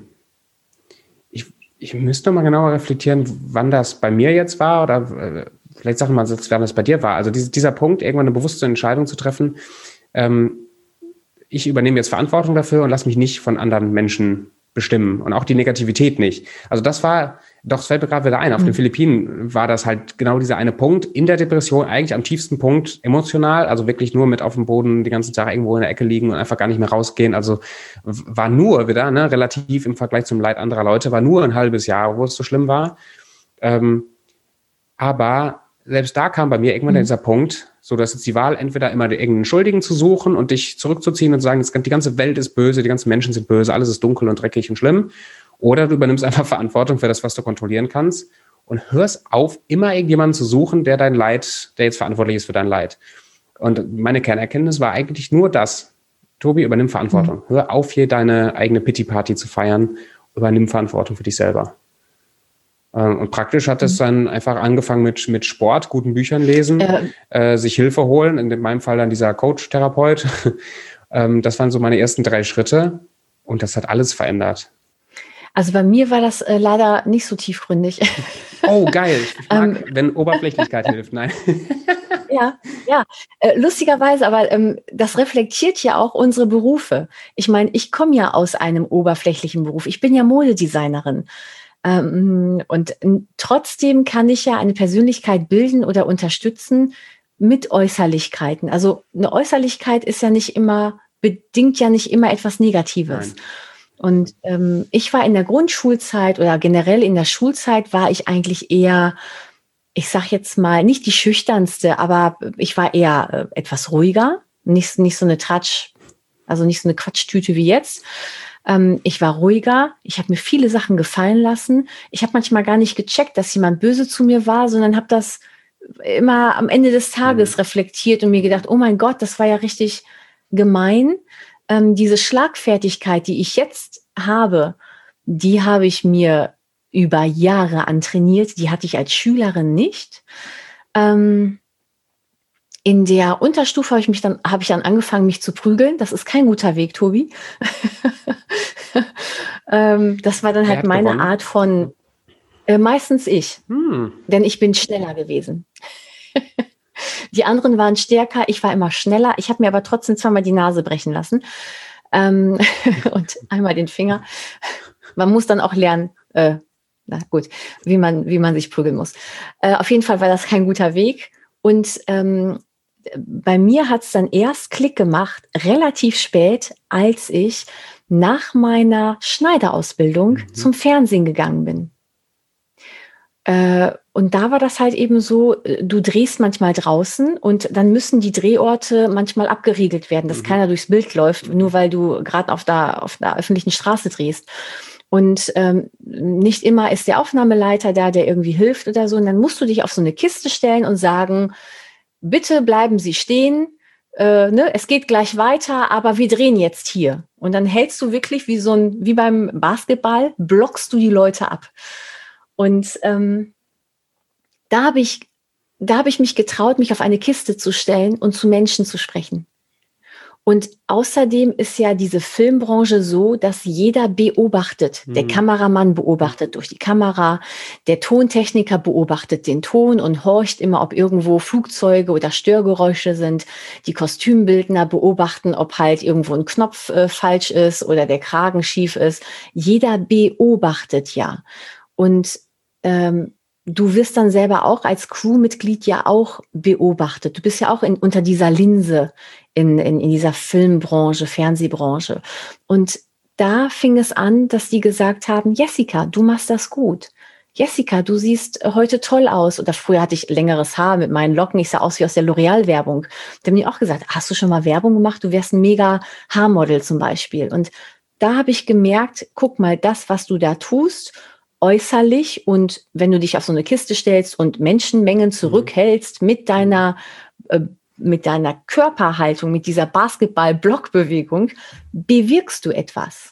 C: ich, ich müsste mal genauer reflektieren, wann das bei mir jetzt war oder äh, vielleicht sagen wir mal, wann das bei dir war. Also diese, dieser Punkt, irgendwann eine bewusste Entscheidung zu treffen, ähm, ich übernehme jetzt Verantwortung dafür und lasse mich nicht von anderen Menschen bestimmen und auch die Negativität nicht. Also das war, doch, es fällt mir gerade wieder ein, auf mhm. den Philippinen war das halt genau dieser eine Punkt in der Depression, eigentlich am tiefsten Punkt emotional, also wirklich nur mit auf dem Boden den ganzen Tag irgendwo in der Ecke liegen und einfach gar nicht mehr rausgehen. Also war nur wieder, ne, relativ im Vergleich zum Leid anderer Leute, war nur ein halbes Jahr, wo es so schlimm war. Ähm, aber selbst da kam bei mir irgendwann mhm. dieser Punkt, so dass jetzt die Wahl, entweder immer irgendeinen Schuldigen zu suchen und dich zurückzuziehen und zu sagen, die ganze Welt ist böse, die ganzen Menschen sind böse, alles ist dunkel und dreckig und schlimm. Oder du übernimmst einfach Verantwortung für das, was du kontrollieren kannst und hörst auf, immer irgendjemanden zu suchen, der dein Leid, der jetzt verantwortlich ist für dein Leid. Und meine Kernerkenntnis war eigentlich nur das. Tobi, übernimm Verantwortung. Mhm. Hör auf, hier deine eigene Pity-Party zu feiern. Übernimm Verantwortung für dich selber. Und praktisch hat es dann einfach angefangen mit, mit Sport, guten Büchern lesen, äh, äh, sich Hilfe holen, in meinem Fall dann dieser Coach-Therapeut. ähm, das waren so meine ersten drei Schritte und das hat alles verändert.
B: Also bei mir war das äh, leider nicht so tiefgründig.
C: Oh, geil. Ich mag, wenn Oberflächlichkeit hilft. Nein.
B: Ja, ja. Äh, lustigerweise, aber ähm, das reflektiert ja auch unsere Berufe. Ich meine, ich komme ja aus einem oberflächlichen Beruf. Ich bin ja Modedesignerin. Und trotzdem kann ich ja eine Persönlichkeit bilden oder unterstützen mit Äußerlichkeiten. Also eine Äußerlichkeit ist ja nicht immer, bedingt ja nicht immer etwas Negatives. Nein. Und ähm, ich war in der Grundschulzeit oder generell in der Schulzeit war ich eigentlich eher, ich sag jetzt mal, nicht die schüchternste, aber ich war eher äh, etwas ruhiger, nicht, nicht so eine Tratsch, also nicht so eine Quatschtüte wie jetzt. Ich war ruhiger, ich habe mir viele Sachen gefallen lassen. Ich habe manchmal gar nicht gecheckt, dass jemand böse zu mir war, sondern habe das immer am Ende des Tages mhm. reflektiert und mir gedacht, oh mein Gott, das war ja richtig gemein. Ähm, diese Schlagfertigkeit, die ich jetzt habe, die habe ich mir über Jahre antrainiert. Die hatte ich als Schülerin nicht. Ähm, In der Unterstufe habe ich mich dann, habe ich dann angefangen, mich zu prügeln. Das ist kein guter Weg, Tobi. ähm, das war dann halt meine gewonnen? Art von, äh, meistens ich. Hm. Denn ich bin schneller gewesen. Die anderen waren stärker, ich war immer schneller. Ich habe mir aber trotzdem zweimal die Nase brechen lassen. Ähm, und einmal den Finger. Man muss dann auch lernen, äh, na gut, wie man, wie man sich prügeln muss. Äh, auf jeden Fall war das kein guter Weg. Und ähm, bei mir hat es dann erst Klick gemacht, relativ spät, als ich nach meiner Schneiderausbildung mhm. zum Fernsehen gegangen bin. Äh, und da war das halt eben so, du drehst manchmal draußen und dann müssen die Drehorte manchmal abgeriegelt werden, dass mhm. keiner durchs Bild läuft, nur weil du gerade auf der, auf der öffentlichen Straße drehst. Und ähm, nicht immer ist der Aufnahmeleiter da, der irgendwie hilft oder so. Und dann musst du dich auf so eine Kiste stellen und sagen, bitte bleiben Sie stehen, äh, ne, es geht gleich weiter, aber wir drehen jetzt hier. Und dann hältst du wirklich wie so ein, wie beim Basketball, blockst du die Leute ab. Und ähm, da habe ich, da habe ich mich getraut, mich auf eine Kiste zu stellen und zu Menschen zu sprechen. Und außerdem ist ja diese Filmbranche so, dass jeder beobachtet. Der
C: Mhm.
B: Kameramann beobachtet durch die Kamera, der Tontechniker beobachtet den Ton und horcht immer, ob irgendwo Flugzeuge oder Störgeräusche sind. Die Kostümbildner beobachten, ob halt irgendwo ein Knopf äh, falsch ist oder der Kragen schief ist. Jeder beobachtet ja. Und ähm, du wirst dann selber auch als Crewmitglied ja auch beobachtet. Du bist ja auch in, unter dieser Linse in, in, in dieser Filmbranche, Fernsehbranche. Und da fing es an, dass die gesagt haben, Jessica, du machst das gut. Jessica, du siehst heute toll aus. Oder früher hatte ich längeres Haar mit meinen Locken. Ich sah aus wie aus der L'Oreal-Werbung. Da haben die auch gesagt, hast du schon mal Werbung gemacht? Du wärst ein mega Haarmodel zum Beispiel. Und da habe ich gemerkt, guck mal, das, was du da tust, äußerlich, und wenn du dich auf so eine Kiste stellst und Menschenmengen zurückhältst mit deiner, äh, mit deiner Körperhaltung, mit dieser Basketball-Blockbewegung, bewirkst du etwas.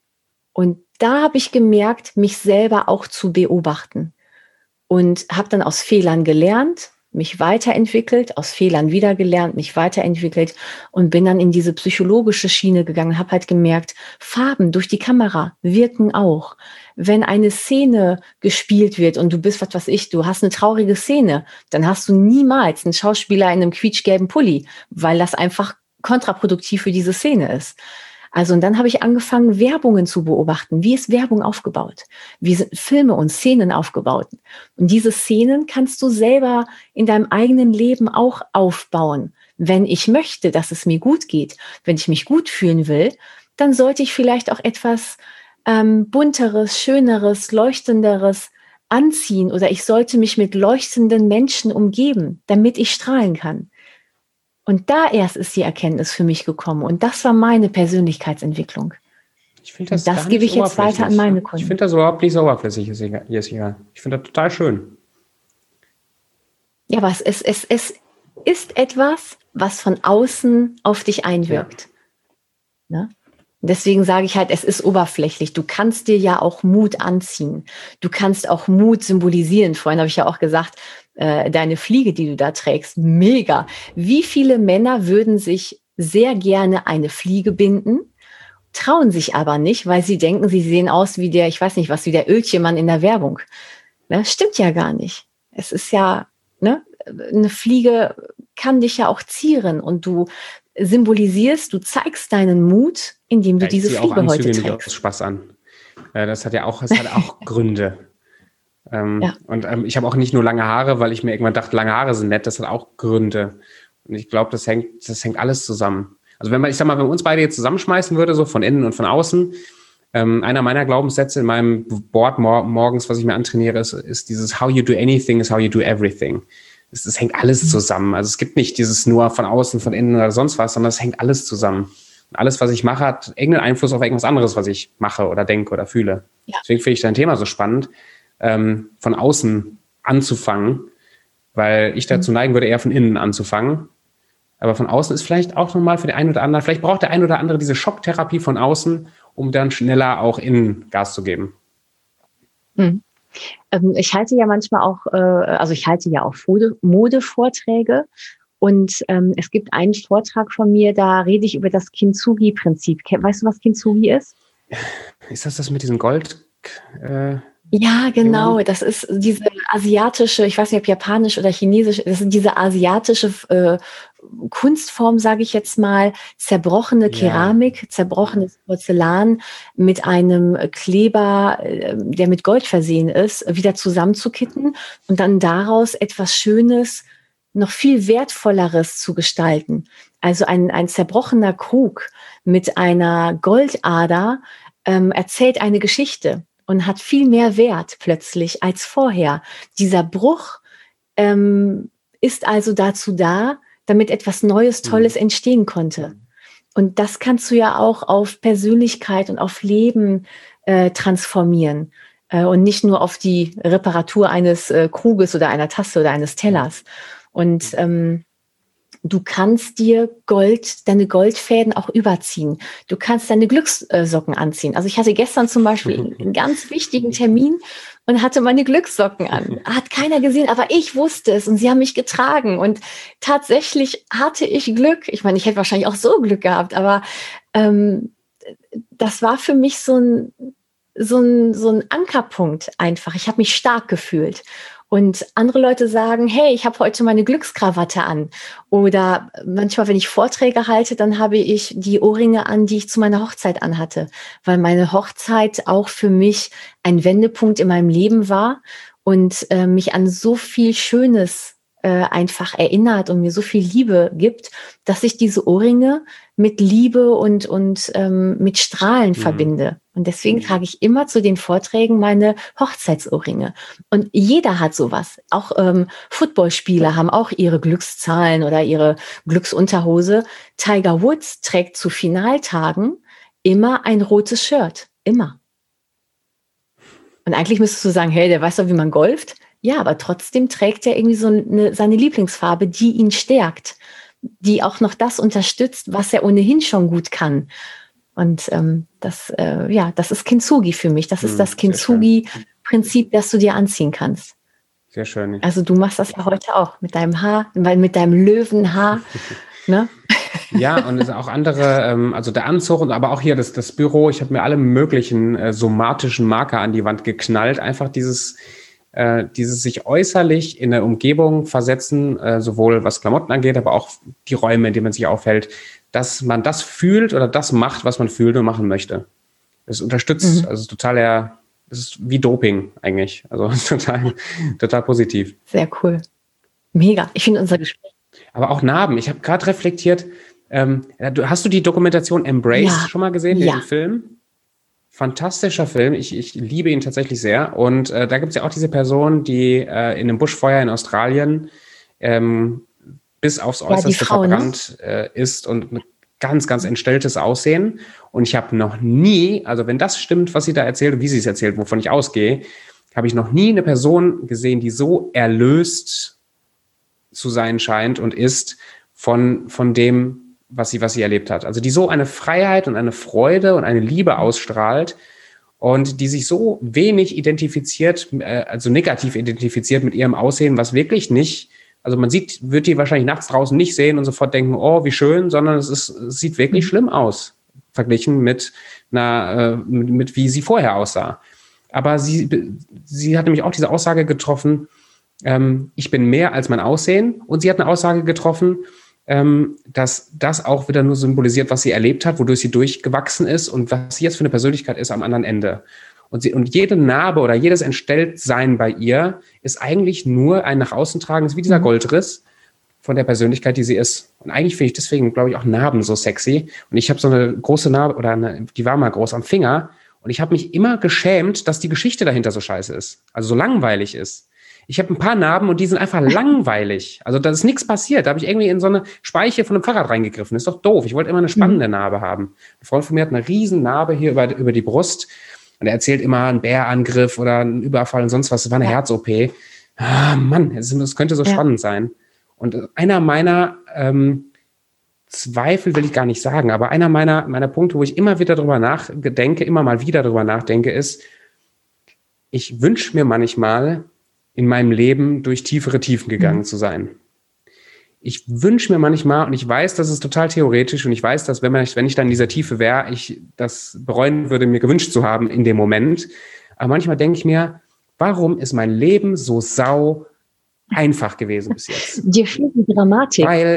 B: Und da habe ich gemerkt, mich selber auch zu beobachten und habe dann aus Fehlern gelernt, mich weiterentwickelt, aus Fehlern wieder gelernt, mich weiterentwickelt und bin dann in diese psychologische Schiene gegangen, habe halt gemerkt, Farben durch die Kamera wirken auch. Wenn eine Szene gespielt wird und du bist, was weiß ich, du hast eine traurige Szene, dann hast du niemals einen Schauspieler in einem quietschgelben Pulli, weil das einfach kontraproduktiv für diese Szene ist. Also, und dann habe ich angefangen, Werbungen zu beobachten. Wie ist Werbung aufgebaut? Wie sind Filme und Szenen aufgebaut? Und diese Szenen kannst du selber in deinem eigenen Leben auch aufbauen. Wenn ich möchte, dass es mir gut geht, wenn ich mich gut fühlen will, dann sollte ich vielleicht auch etwas ähm, bunteres, schöneres, leuchtenderes anziehen, oder ich sollte mich mit leuchtenden Menschen umgeben, damit ich strahlen kann. Und da erst ist die Erkenntnis für mich gekommen. Und das war meine Persönlichkeitsentwicklung.
C: Ich finde das,
B: das
C: gar
B: gebe
C: nicht
B: ich jetzt weiter an meine Kunden.
C: Ich finde das überhaupt nicht so oberflächlich, Jessica. Ich finde das total schön.
B: Ja, aber es, es, es, es ist etwas, was von außen auf dich einwirkt. Ja. Ne? Deswegen sage ich halt, es ist oberflächlich. Du kannst dir ja auch Mut anziehen. Du kannst auch Mut symbolisieren. Vorhin habe ich ja auch gesagt, äh, deine Fliege, die du da trägst, mega. Wie viele Männer würden sich sehr gerne eine Fliege binden, trauen sich aber nicht, weil sie denken, sie sehen aus wie der, ich weiß nicht was, wie der Öltchenmann in der Werbung. Ne? Stimmt ja gar nicht. Es ist ja, ne, eine Fliege kann dich ja auch zieren und du symbolisierst, du zeigst deinen Mut, indem du ja, diese Fliege heute trägst. Nicht aus
C: Spaß an. Das hat ja auch, das hat auch Gründe. ähm, ja. Und ähm, ich habe auch nicht nur lange Haare, weil ich mir irgendwann dachte, lange Haare sind nett, das hat auch Gründe. Und ich glaube, das hängt, das hängt alles zusammen. Also wenn man, ich sag mal, wenn man uns beide jetzt zusammenschmeißen würde, so von innen und von außen, ähm, einer meiner Glaubenssätze in meinem Board mor- morgens, was ich mir antrainiere, ist, ist dieses How you do anything is how you do everything. Es, es hängt alles zusammen. Also es gibt nicht dieses nur von außen, von innen oder sonst was, sondern es hängt alles zusammen. Und alles, was ich mache, hat irgendeinen Einfluss auf irgendwas anderes, was ich mache oder denke oder fühle. Ja. Deswegen finde ich dein Thema so spannend, ähm, von außen anzufangen, weil ich dazu neigen würde, eher von innen anzufangen. Aber von außen ist vielleicht auch nochmal für den einen oder anderen, vielleicht braucht der ein oder andere diese Schocktherapie von außen, um dann schneller auch innen Gas zu geben.
B: Hm. Ich halte ja manchmal auch, also ich halte ja auch Modevorträge, und ähm, es gibt einen Vortrag von mir, da rede ich über das Kintsugi-Prinzip. Weißt du, was Kintsugi ist?
C: Ist das das mit diesem Gold? Äh,
B: ja, genau. Ja. Das ist diese asiatische, ich weiß nicht, ob japanisch oder chinesisch, das ist diese asiatische äh, Kunstform, sage ich jetzt mal, zerbrochene Keramik, ja. zerbrochenes Porzellan mit einem Kleber, äh, der mit Gold versehen ist, wieder zusammenzukitten und dann daraus etwas Schönes, noch viel Wertvolleres zu gestalten. Also ein, ein zerbrochener Krug mit einer Goldader ähm, erzählt eine Geschichte und hat viel mehr Wert plötzlich als vorher. Dieser Bruch ähm, ist also dazu da, damit etwas Neues, Tolles entstehen konnte. Und das kannst du ja auch auf Persönlichkeit und auf Leben äh, transformieren äh, und nicht nur auf die Reparatur eines äh, Kruges oder einer Tasse oder eines Tellers. Und ähm, du kannst dir Gold, deine Goldfäden auch überziehen. Du kannst deine Glückssocken anziehen. Also ich hatte gestern zum Beispiel einen ganz wichtigen Termin und hatte meine Glückssocken an. Hat keiner gesehen, aber ich wusste es und sie haben mich getragen. Und tatsächlich hatte ich Glück. Ich meine, ich hätte wahrscheinlich auch so Glück gehabt, aber ähm, das war für mich so ein, so ein, so ein Ankerpunkt einfach. Ich habe mich stark gefühlt. Und andere Leute sagen, hey, ich habe heute meine Glückskrawatte an. Oder manchmal, wenn ich Vorträge halte, dann habe ich die Ohrringe an, die ich zu meiner Hochzeit anhatte. Weil meine Hochzeit auch für mich ein Wendepunkt in meinem Leben war und äh, mich an so viel Schönes äh, einfach erinnert und mir so viel Liebe gibt, dass ich diese Ohrringe mit Liebe und, und ähm, mit Strahlen mhm. verbinde. Und deswegen trage ich immer zu den Vorträgen meine Hochzeitsohrringe. Und jeder hat sowas. Auch ähm, Footballspieler haben auch ihre Glückszahlen oder ihre Glücksunterhose. Tiger Woods trägt zu Finaltagen immer ein rotes Shirt. Immer. Und eigentlich müsstest du sagen, hey, der weiß doch, wie man golft. Ja, aber trotzdem trägt er irgendwie so eine, seine Lieblingsfarbe, die ihn stärkt, die auch noch das unterstützt, was er ohnehin schon gut kann. Und ähm, das, äh, ja, das ist Kintsugi für mich. Das ist hm, das Kintsugi-Prinzip, das du dir anziehen kannst.
C: Sehr schön.
B: Also du machst das ja heute auch mit deinem Haar, mit deinem Löwenhaar. Ne?
C: Ja, und es auch andere, ähm, also der Anzug und aber auch hier das, das Büro. Ich habe mir alle möglichen äh, somatischen Marker an die Wand geknallt. Einfach dieses, äh, dieses sich äußerlich in der Umgebung versetzen, äh, sowohl was Klamotten angeht, aber auch die Räume, in denen man sich aufhält, dass man das fühlt oder das macht, was man fühlt und machen möchte. Das unterstützt, mhm. also total eher, das ist wie Doping eigentlich. Also total, total positiv.
B: Sehr cool. Mega. Ich finde unser Gespräch.
C: Aber auch Narben. Ich habe gerade reflektiert, ähm, hast du die Dokumentation Embrace ja. schon mal gesehen,
B: ja.
C: den Film? Fantastischer Film. Ich, ich liebe ihn tatsächlich sehr. Und äh, da gibt es ja auch diese Person, die äh, in einem Buschfeuer in Australien ähm, bis aufs Äußerste ja, Frau, verbrannt ne? äh, ist und ein ganz, ganz entstelltes Aussehen. Und ich habe noch nie, also wenn das stimmt, was sie da erzählt und wie sie es erzählt, wovon ich ausgehe, habe ich noch nie eine Person gesehen, die so erlöst zu sein scheint und ist von, von dem, was sie, was sie erlebt hat. Also die so eine Freiheit und eine Freude und eine Liebe ausstrahlt und die sich so wenig identifiziert, äh, also negativ identifiziert mit ihrem Aussehen, was wirklich nicht. Also man sieht, wird die wahrscheinlich nachts draußen nicht sehen und sofort denken, oh, wie schön, sondern es, ist, es sieht wirklich schlimm aus, verglichen mit, einer, äh, mit, mit wie sie vorher aussah. Aber sie, sie hat nämlich auch diese Aussage getroffen, ähm, ich bin mehr als mein Aussehen. Und sie hat eine Aussage getroffen, ähm, dass das auch wieder nur symbolisiert, was sie erlebt hat, wodurch sie durchgewachsen ist und was sie jetzt für eine Persönlichkeit ist am anderen Ende. Und, sie, und jede Narbe oder jedes Entstelltsein bei ihr ist eigentlich nur ein nach außen tragen, ist wie dieser Goldriss von der Persönlichkeit, die sie ist. Und eigentlich finde ich deswegen, glaube ich, auch Narben so sexy. Und ich habe so eine große Narbe, oder eine, die war mal groß am Finger. Und ich habe mich immer geschämt, dass die Geschichte dahinter so scheiße ist. Also so langweilig ist. Ich habe ein paar Narben und die sind einfach langweilig. Also da ist nichts passiert. Da habe ich irgendwie in so eine Speiche von einem Fahrrad reingegriffen. Das ist doch doof. Ich wollte immer eine spannende mhm. Narbe haben. Ein Freund von mir hat eine riesen Narbe hier über, über die Brust. Und er erzählt immer einen Bärangriff oder einen Überfall und sonst was. Das war eine ja. Herz-O P. Ah, Mann, das könnte so ja. spannend sein. Und einer meiner ähm, Zweifel will ich gar nicht sagen, aber einer meiner, meiner Punkte, wo ich immer wieder drüber nachdenke, immer mal wieder drüber nachdenke, ist, ich wünsche mir manchmal, in meinem Leben durch tiefere Tiefen gegangen mhm. zu sein. Ich wünsche mir manchmal, und ich weiß, das ist total theoretisch, und ich weiß, dass wenn, man, wenn ich dann in dieser Tiefe wäre, ich das bereuen würde, mir gewünscht zu haben in dem Moment. Aber manchmal denke ich mir, warum ist mein Leben so sau einfach gewesen bis jetzt?
B: Dir fehlt die Dramatik.
C: Weil,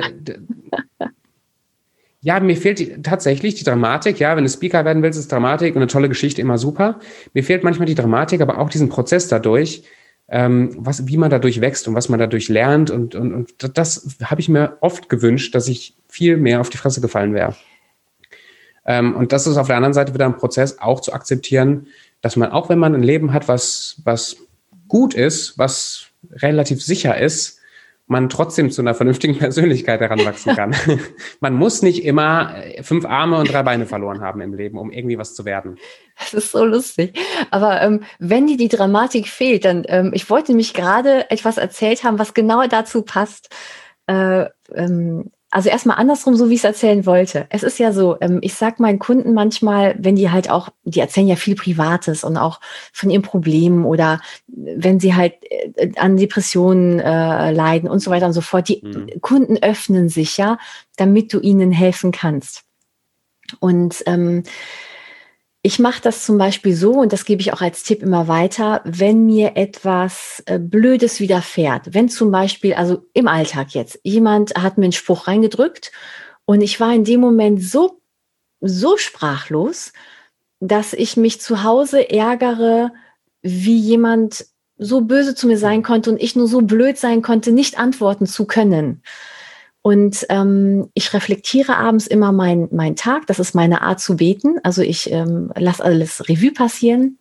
C: ja, mir fehlt die, tatsächlich die Dramatik. Ja, wenn du Speaker werden willst, ist Dramatik und eine tolle Geschichte immer super. Mir fehlt manchmal die Dramatik, aber auch diesen Prozess dadurch, ähm, was, wie man dadurch wächst und was man dadurch lernt. Und, und, und das habe ich mir oft gewünscht, dass ich viel mehr auf die Fresse gefallen wäre. Ähm, und das ist auf der anderen Seite wieder ein Prozess, auch zu akzeptieren, dass man, auch wenn man ein Leben hat, was, was gut ist, was relativ sicher ist, man trotzdem zu einer vernünftigen Persönlichkeit heranwachsen kann. Man muss nicht immer fünf Arme und drei Beine verloren haben im Leben, um irgendwie was zu werden.
B: Das ist so lustig. Aber ähm, wenn dir die Dramatik fehlt, dann, ähm, ich wollte nämlich gerade etwas erzählt haben, was genau dazu passt. äh, ähm, also erstmal andersrum, so wie ich es erzählen wollte. Es ist ja so, ähm, ich sag meinen Kunden manchmal, wenn die halt auch, die erzählen ja viel Privates und auch von ihren Problemen oder wenn sie halt äh, an Depressionen äh, leiden und so weiter und so fort. Die mhm. Kunden öffnen sich ja, damit du ihnen helfen kannst. Und ähm, ich mache das zum Beispiel so, und das gebe ich auch als Tipp immer weiter, wenn mir etwas äh, Blödes widerfährt, wenn zum Beispiel, also im Alltag jetzt, jemand hat mir einen Spruch reingedrückt und ich war in dem Moment so, so sprachlos, dass ich mich zu Hause ärgere, wie jemand so böse zu mir sein konnte und ich nur so blöd sein konnte, nicht antworten zu können. Und ähm, ich reflektiere abends immer meinen mein Tag. Das ist meine Art zu beten. Also ich ähm, lasse alles Revue passieren.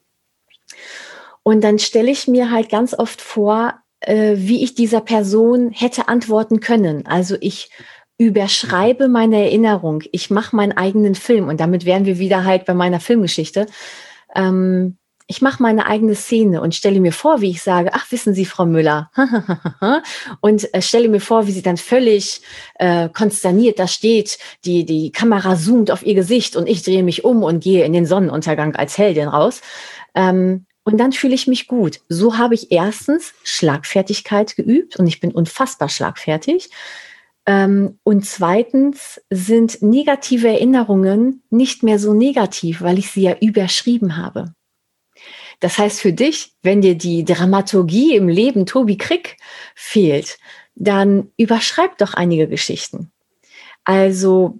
B: Und dann stelle ich mir halt ganz oft vor, äh, wie ich dieser Person hätte antworten können. Also ich überschreibe meine Erinnerung. Ich mache meinen eigenen Film. Und damit wären wir wieder halt bei meiner Filmgeschichte. Ähm, Ich mache meine eigene Szene und stelle mir vor, wie ich sage, ach, wissen Sie, Frau Müller, und äh, stelle mir vor, wie sie dann völlig äh, konsterniert da steht, die, die Kamera zoomt auf ihr Gesicht und ich drehe mich um und gehe in den Sonnenuntergang als Heldin raus. Ähm, und dann fühle ich mich gut. So habe ich erstens Schlagfertigkeit geübt und ich bin unfassbar schlagfertig. Ähm, und zweitens sind negative Erinnerungen nicht mehr so negativ, weil ich sie ja überschrieben habe. Das heißt für dich, wenn dir die Dramaturgie im Leben Tobi Krick fehlt, dann überschreib doch einige Geschichten. Also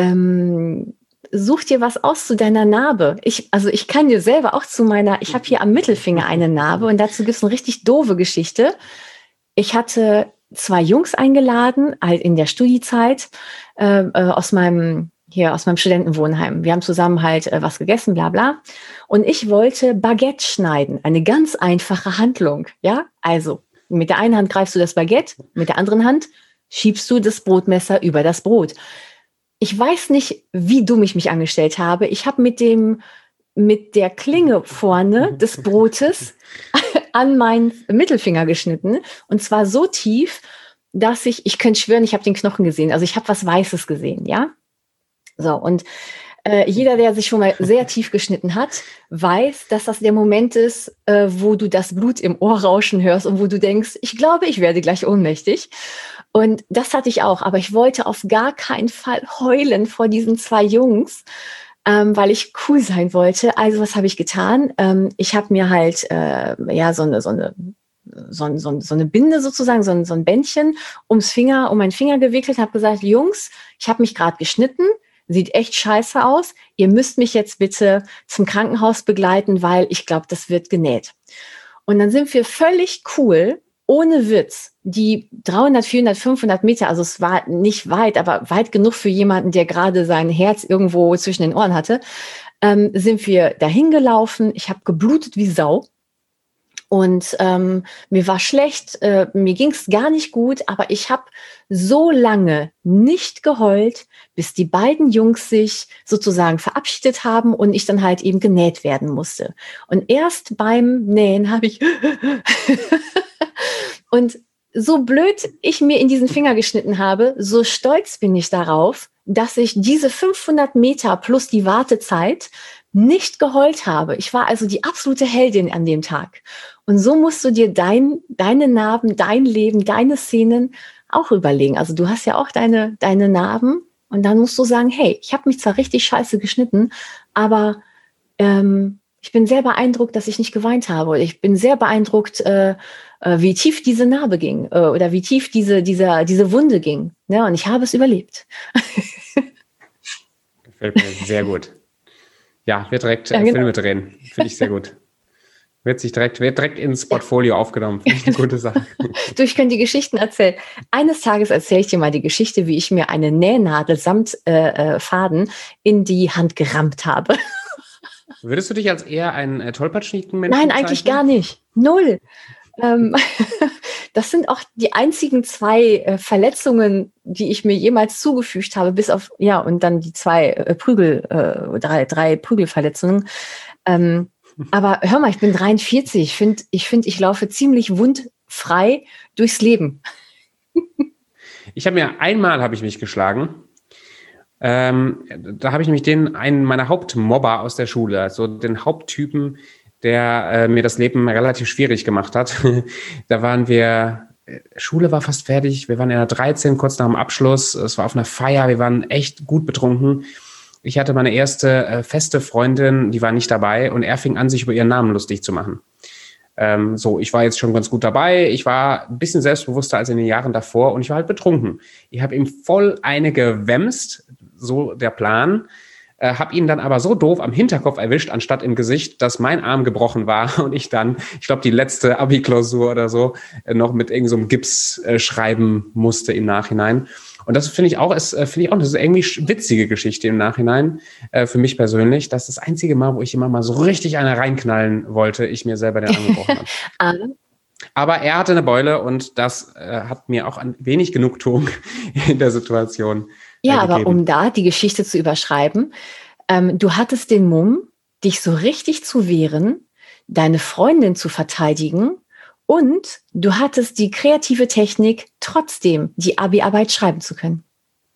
B: ähm, such dir was aus zu deiner Narbe. Ich, also ich kann dir selber auch zu meiner, ich habe hier am Mittelfinger eine Narbe und dazu gibt es eine richtig doofe Geschichte. Ich hatte zwei Jungs eingeladen, halt in der Studiezeit, äh, aus meinem hier aus meinem Studentenwohnheim. Wir haben zusammen halt äh, was gegessen, bla bla. Und ich wollte Baguette schneiden. Eine ganz einfache Handlung. Ja, also mit der einen Hand greifst du das Baguette, mit der anderen Hand schiebst du das Brotmesser über das Brot. Ich weiß nicht, wie dumm ich mich angestellt habe. Ich habe mit dem mit der Klinge vorne des Brotes an meinen Mittelfinger geschnitten. Und zwar so tief, dass ich, ich könnte schwören, ich habe den Knochen gesehen. Also ich habe was Weißes gesehen, ja. So, und äh, jeder, der sich schon mal sehr tief geschnitten hat, weiß, dass das der Moment ist, äh, wo du das Blut im Ohr rauschen hörst und wo du denkst, ich glaube, ich werde gleich ohnmächtig. Und das hatte ich auch, aber ich wollte auf gar keinen Fall heulen vor diesen zwei Jungs, ähm, weil ich cool sein wollte. Also was habe ich getan? Ähm, ich habe mir halt äh, ja so eine so eine So, so, so eine Binde sozusagen, so ein, so ein Bändchen ums Finger, um meinen Finger gewickelt, habe gesagt, Jungs, ich habe mich gerade geschnitten, sieht echt scheiße aus. Ihr müsst mich jetzt bitte zum Krankenhaus begleiten, weil ich glaube, das wird genäht. Und dann sind wir völlig cool, ohne Witz, die dreihundert, vierhundert, fünfhundert Meter, also es war nicht weit, aber weit genug für jemanden, der gerade sein Herz irgendwo zwischen den Ohren hatte, ähm, sind wir dahin gelaufen. Ich habe geblutet wie Sau. Und ähm, mir war schlecht, äh, mir ging es gar nicht gut, aber ich habe so lange nicht geheult, bis die beiden Jungs sich sozusagen verabschiedet haben und ich dann halt eben genäht werden musste. Und erst beim Nähen habe ich und so blöd ich mir in diesen Finger geschnitten habe, so stolz bin ich darauf, dass ich diese fünfhundert Meter plus die Wartezeit nicht geheult habe. Ich war also die absolute Heldin an dem Tag. Und so musst du dir dein, deine Narben, dein Leben, deine Szenen auch überlegen. Also du hast ja auch deine, deine Narben und dann musst du sagen, hey, ich habe mich zwar richtig scheiße geschnitten, aber ähm, ich bin sehr beeindruckt, dass ich nicht geweint habe. Ich bin sehr beeindruckt, äh, äh, wie tief diese Narbe ging äh, oder wie tief diese, diese, diese Wunde ging. Ja, und ich habe es überlebt.
C: Gefällt mir sehr gut. Ja, wir direkt äh, ja, genau. Filme drehen. Finde ich sehr gut. Wird sich direkt, wird direkt ins Portfolio aufgenommen. Finde ich eine gute Sache.
B: Du, ich könnte die Geschichten erzählen. Eines Tages erzähle ich dir mal die Geschichte, wie ich mir eine Nähnadel samt äh, Faden in die Hand gerammt habe.
C: Würdest du dich als eher ein äh, tollpatschnigen Mensch
B: Nein,
C: bezeichnen?
B: eigentlich gar nicht. Null. Ähm, das sind auch die einzigen zwei äh, Verletzungen, die ich mir jemals zugefügt habe, bis auf, ja, und dann die zwei äh, Prügel, äh, drei, drei Prügelverletzungen. Ähm, aber hör mal, ich bin dreiundvierzig. Ich finde, ich, find, ich laufe ziemlich wundfrei durchs Leben.
C: Ich habe mir einmal habe ich mich geschlagen. Ähm, da habe ich nämlich den einen meiner Hauptmobber aus der Schule, also den Haupttypen, der äh, mir das Leben relativ schwierig gemacht hat. Da waren wir, Schule war fast fertig, wir waren in der dreizehn, kurz nach dem Abschluss, es war auf einer Feier, wir waren echt gut betrunken. Ich hatte meine erste äh, feste Freundin, die war nicht dabei und er fing an, sich über ihren Namen lustig zu machen. Ähm, so, ich war jetzt schon ganz gut dabei, ich war ein bisschen selbstbewusster als in den Jahren davor und ich war halt betrunken. Ich habe ihm voll eine gewämst, so der Plan, äh, habe ihn dann aber so doof am Hinterkopf erwischt, anstatt im Gesicht, dass mein Arm gebrochen war und ich dann, ich glaube, die letzte Abi-Klausur oder so, äh, noch mit irgend so einem Gips äh, schreiben musste im Nachhinein. Und das finde ich auch, ist, finde ich auch eine irgendwie witzige Geschichte im Nachhinein, äh, für mich persönlich. Das ist das einzige Mal, wo ich immer mal so richtig eine reinknallen wollte, ich mir selber den angebrochen habe. Aber er hatte eine Beule und das äh, hat mir auch ein wenig Genugtuung in der Situation äh,
B: Ja,
C: gegeben.
B: aber um da die Geschichte zu überschreiben, ähm, du hattest den Mumm, dich so richtig zu wehren, deine Freundin zu verteidigen und du hattest die kreative Technik, trotzdem die Abi-Arbeit schreiben zu können.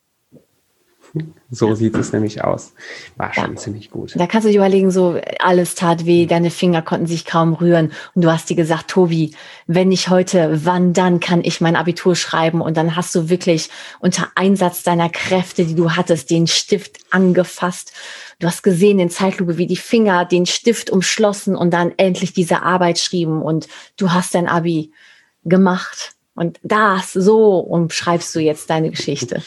C: So sieht es nämlich aus. War schon
B: Ja.
C: ziemlich gut.
B: Da kannst du dir überlegen, so alles tat weh, deine Finger konnten sich kaum rühren und du hast dir gesagt, Tobi, wenn nicht heute, wann dann kann ich mein Abitur schreiben? Und dann hast du wirklich unter Einsatz deiner Kräfte, die du hattest, den Stift angefasst. Du hast gesehen in Zeitlupe, wie die Finger den Stift umschlossen und dann endlich diese Arbeit schrieben und du hast dein Abi gemacht. Und das, so umschreibst du jetzt deine Geschichte.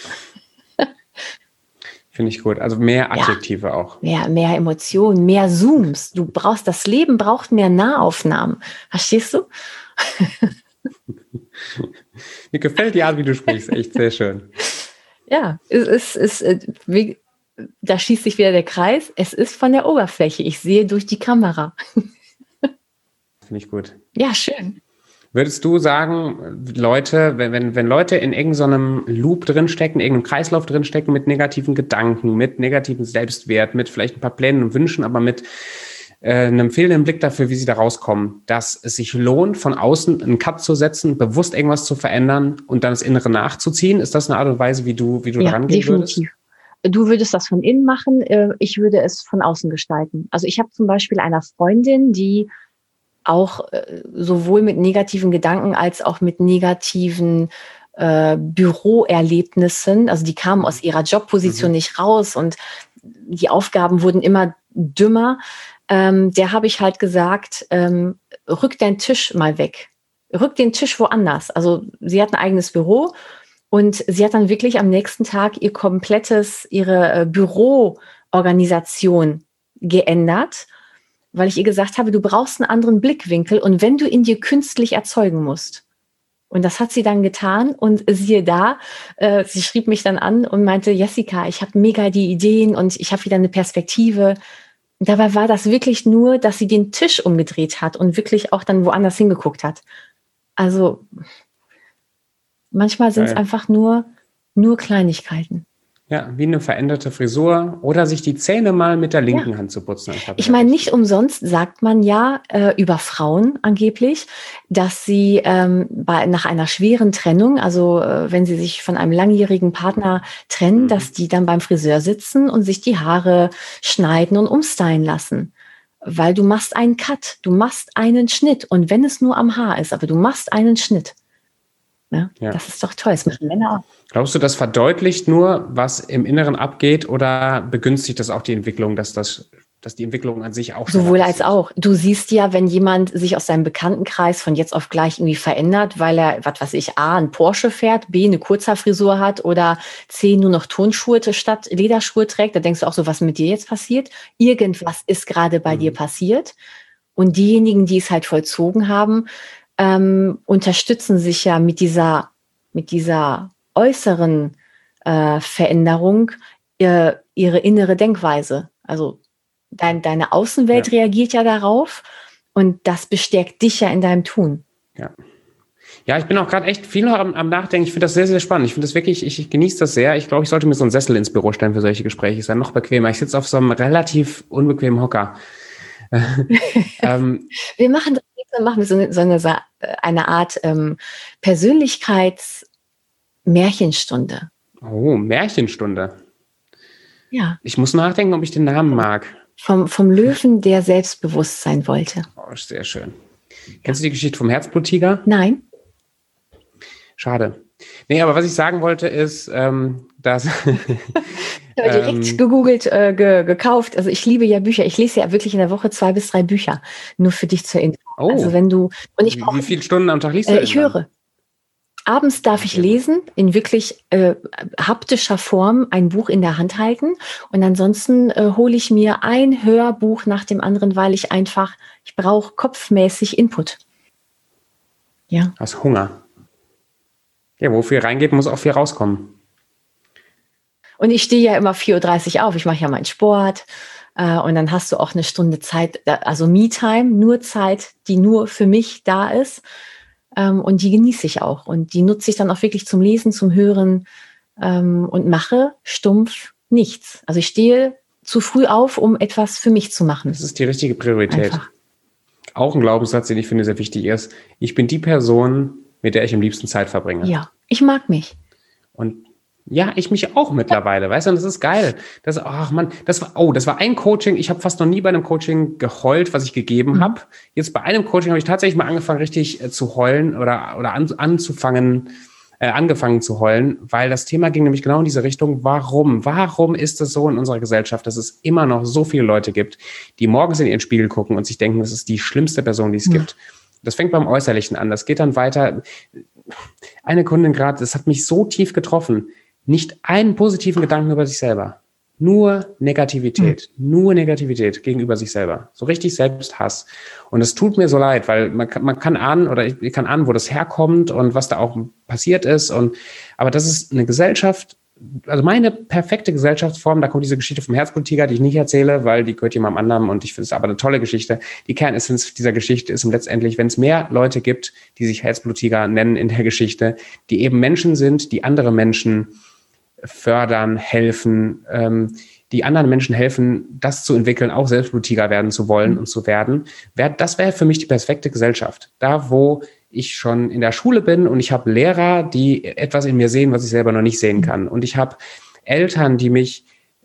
C: Finde ich gut. Also mehr Adjektive ja. auch.
B: Mehr, mehr Emotionen, mehr Zooms. Du brauchst, das Leben braucht mehr Nahaufnahmen. Verstehst du?
C: Mir gefällt die Art, wie du sprichst. Echt sehr schön.
B: Ja, es ist, es, wie, da schließt sich wieder der Kreis. Es ist von der Oberfläche. Ich sehe durch die Kamera.
C: Finde ich gut.
B: Ja, schön.
C: Würdest du sagen, Leute, wenn, wenn, wenn Leute in irgendeinem Loop drinstecken, in irgendeinem Kreislauf drinstecken mit negativen Gedanken, mit negativem Selbstwert, mit vielleicht ein paar Plänen und Wünschen, aber mit äh, einem fehlenden Blick dafür, wie sie da rauskommen, dass es sich lohnt, von außen einen Cut zu setzen, bewusst irgendwas zu verändern und dann das Innere nachzuziehen? Ist das eine Art und Weise, wie du, wie du
B: ja,
C: daran gehen
B: definitiv.
C: würdest?
B: Du würdest das von innen machen, ich würde es von außen gestalten. Also ich habe zum Beispiel eine Freundin, die auch äh, sowohl mit negativen Gedanken als auch mit negativen äh, Büroerlebnissen, also die kamen aus ihrer Jobposition mhm. nicht raus und die Aufgaben wurden immer dümmer. Ähm, der habe ich halt gesagt, ähm, rück deinen Tisch mal weg. Rück den Tisch woanders. Also sie hat ein eigenes Büro und sie hat dann wirklich am nächsten Tag ihr komplettes, ihre äh, Büroorganisation geändert, weil ich ihr gesagt habe, du brauchst einen anderen Blickwinkel und wenn du ihn dir künstlich erzeugen musst. Und das hat sie dann getan und siehe da, äh, sie schrieb mich dann an und meinte, Jessica, ich habe mega die Ideen und ich habe wieder eine Perspektive. Und dabei war das wirklich nur, dass sie den Tisch umgedreht hat und wirklich auch dann woanders hingeguckt hat. Also manchmal sind es einfach nur, nur Kleinigkeiten.
C: Ja, wie eine veränderte Frisur oder sich die Zähne mal mit der linken ja. Hand zu putzen.
B: Ich meine, nicht umsonst sagt man ja äh, über Frauen angeblich, dass sie ähm, bei, nach einer schweren Trennung, also äh, wenn sie sich von einem langjährigen Partner trennen, mhm. dass die dann beim Friseur sitzen und sich die Haare schneiden und umstylen lassen. Weil du machst einen Cut, du machst einen Schnitt und wenn es nur am Haar ist, aber du machst einen Schnitt. Ja, ja. Das ist doch toll, das machen Männer auch.
C: Glaubst du, das verdeutlicht nur, was im Inneren abgeht oder begünstigt das auch die Entwicklung, dass, das, dass die Entwicklung an sich auch
B: sowohl als auch. Du siehst ja, wenn jemand sich aus seinem Bekanntenkreis von jetzt auf gleich irgendwie verändert, weil er, was weiß ich, A, einen Porsche fährt, B, eine Kurzhaarfrisur hat oder C, nur noch Turnschuhe statt Lederschuhe trägt, da denkst du auch so, was mit dir jetzt passiert? Irgendwas ist gerade bei mhm. dir passiert. Und diejenigen, die es halt vollzogen haben, ähm, unterstützen sich ja mit dieser, mit dieser äußeren äh, Veränderung äh, ihre innere Denkweise. Also dein, deine Außenwelt ja. reagiert ja darauf und das bestärkt dich ja in deinem Tun.
C: Ja, ja, ich bin auch gerade echt viel am, am Nachdenken. Ich finde das sehr, sehr spannend. Ich finde das wirklich, ich, ich genieße das sehr. Ich glaube, ich sollte mir so einen Sessel ins Büro stellen für solche Gespräche. Ist dann noch bequemer. Ich sitze auf so einem relativ unbequemen Hocker.
B: ähm, wir machen das, machen wir so eine, so eine, eine Art ähm, Persönlichkeits- Märchenstunde.
C: Oh, Märchenstunde.
B: Ja.
C: Ich muss nachdenken, ob ich den Namen mag.
B: Vom, vom Löwen, der selbstbewusst sein wollte.
C: Oh, sehr schön. Kennst du die Geschichte vom Herzbluttiger?
B: Nein.
C: Schade. Nee, aber was ich sagen wollte ist, ähm, dass...
B: Ich habe direkt ähm, gegoogelt, äh, ge, gekauft. Also ich liebe ja Bücher. Ich lese ja wirklich in der Woche zwei bis drei Bücher. Nur für dich zur Info.
C: Oh.
B: Also wenn du... Und ich brauch,
C: Wie viele Stunden am Tag liest du?
B: Äh, ich höre. Abends darf ich lesen, in wirklich äh, haptischer Form ein Buch in der Hand halten. Und ansonsten äh, hole ich mir ein Hörbuch nach dem anderen, weil ich einfach, ich brauche kopfmäßig Input. Ja.
C: Hast Hunger. Ja, wo viel reingeht, muss auch viel rauskommen.
B: Und ich stehe ja immer vier Uhr dreißig auf. Ich mache ja meinen Sport. Äh, und dann hast du auch eine Stunde Zeit, also Me-Time, nur Zeit, die nur für mich da ist. Ähm, und die genieße ich auch. Und die nutze ich dann auch wirklich zum Lesen, zum Hören ähm, und mache stumpf nichts. Also ich stehe zu früh auf, um etwas für mich zu machen.
C: Das ist die richtige Priorität.
B: Einfach.
C: Auch ein Glaubenssatz, den ich finde sehr wichtig ist. Ich bin die Person, mit der ich am liebsten Zeit verbringe.
B: Ja, ich mag mich.
C: Und ja, ich mich auch mittlerweile, weißt du, und das ist geil. Das, ach Mann, das war, oh, das war ein Coaching, ich habe fast noch nie bei einem Coaching geheult, was ich gegeben mhm. habe. Jetzt bei einem Coaching habe ich tatsächlich mal angefangen, richtig äh, zu heulen oder, oder an, anzufangen, äh, angefangen zu heulen, weil das Thema ging nämlich genau in diese Richtung, warum? Warum ist es so in unserer Gesellschaft, dass es immer noch so viele Leute gibt, die morgens in ihren Spiegel gucken und sich denken, das ist die schlimmste Person, die es mhm. gibt. Das fängt beim Äußerlichen an, das geht dann weiter. Eine Kundin gerade, das hat mich so tief getroffen, nicht einen positiven Gedanken über sich selber. Nur Negativität. Mhm. Nur Negativität gegenüber sich selber. So richtig Selbsthass. Und es tut mir so leid, weil man kann, man kann ahnen, oder ich, ich kann ahnen, wo das herkommt und was da auch passiert ist. Und, aber das ist eine Gesellschaft, also meine perfekte Gesellschaftsform, da kommt diese Geschichte vom Herzbluttiger, die ich nicht erzähle, weil die gehört jemandem anderen und ich finde es aber eine tolle Geschichte. Die Kernessenz dieser Geschichte ist letztendlich, wenn es mehr Leute gibt, die sich Herzbluttiger nennen in der Geschichte, die eben Menschen sind, die andere Menschen fördern, helfen, ähm, die anderen Menschen helfen, das zu entwickeln, auch Selbstbluttiger werden zu wollen mhm. und zu werden. Wär, das wäre für mich die perfekte Gesellschaft. Da, wo ich schon in der Schule bin und ich habe Lehrer, die etwas in mir sehen, was ich selber noch nicht sehen kann. Und ich habe Eltern, die mich,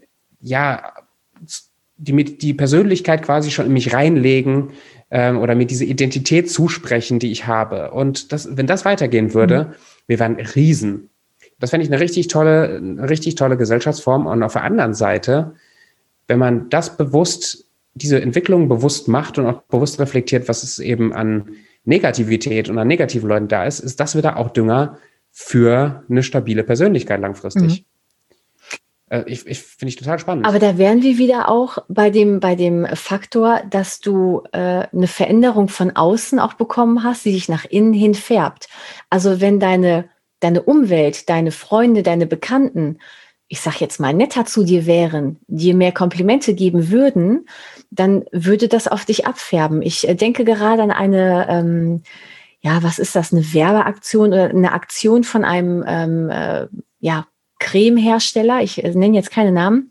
C: ja, die mit die Persönlichkeit quasi schon in mich reinlegen ähm, oder mir diese Identität zusprechen, die ich habe. Und das, wenn das weitergehen würde, mhm. wir wären Riesen. Das fände ich eine richtig tolle, eine richtig tolle Gesellschaftsform. Und auf der anderen Seite, wenn man das bewusst, diese Entwicklung bewusst macht und auch bewusst reflektiert, was es eben an Negativität und an negativen Leuten da ist, ist das wieder auch Dünger für eine stabile Persönlichkeit langfristig. Mhm. Äh, ich, ich finde ich total spannend.
B: Aber da wären wir wieder auch bei dem, bei dem Faktor, dass du äh, eine Veränderung von außen auch bekommen hast, die dich nach innen hin färbt. Also wenn deine deine Umwelt, deine Freunde, deine Bekannten, ich sag jetzt mal, netter zu dir wären, dir mehr Komplimente geben würden, dann würde das auf dich abfärben. Ich denke gerade an eine, ähm, ja, was ist das, eine Werbeaktion oder eine Aktion von einem ähm, äh, ja, Cremehersteller, ich äh, nenne jetzt keine Namen.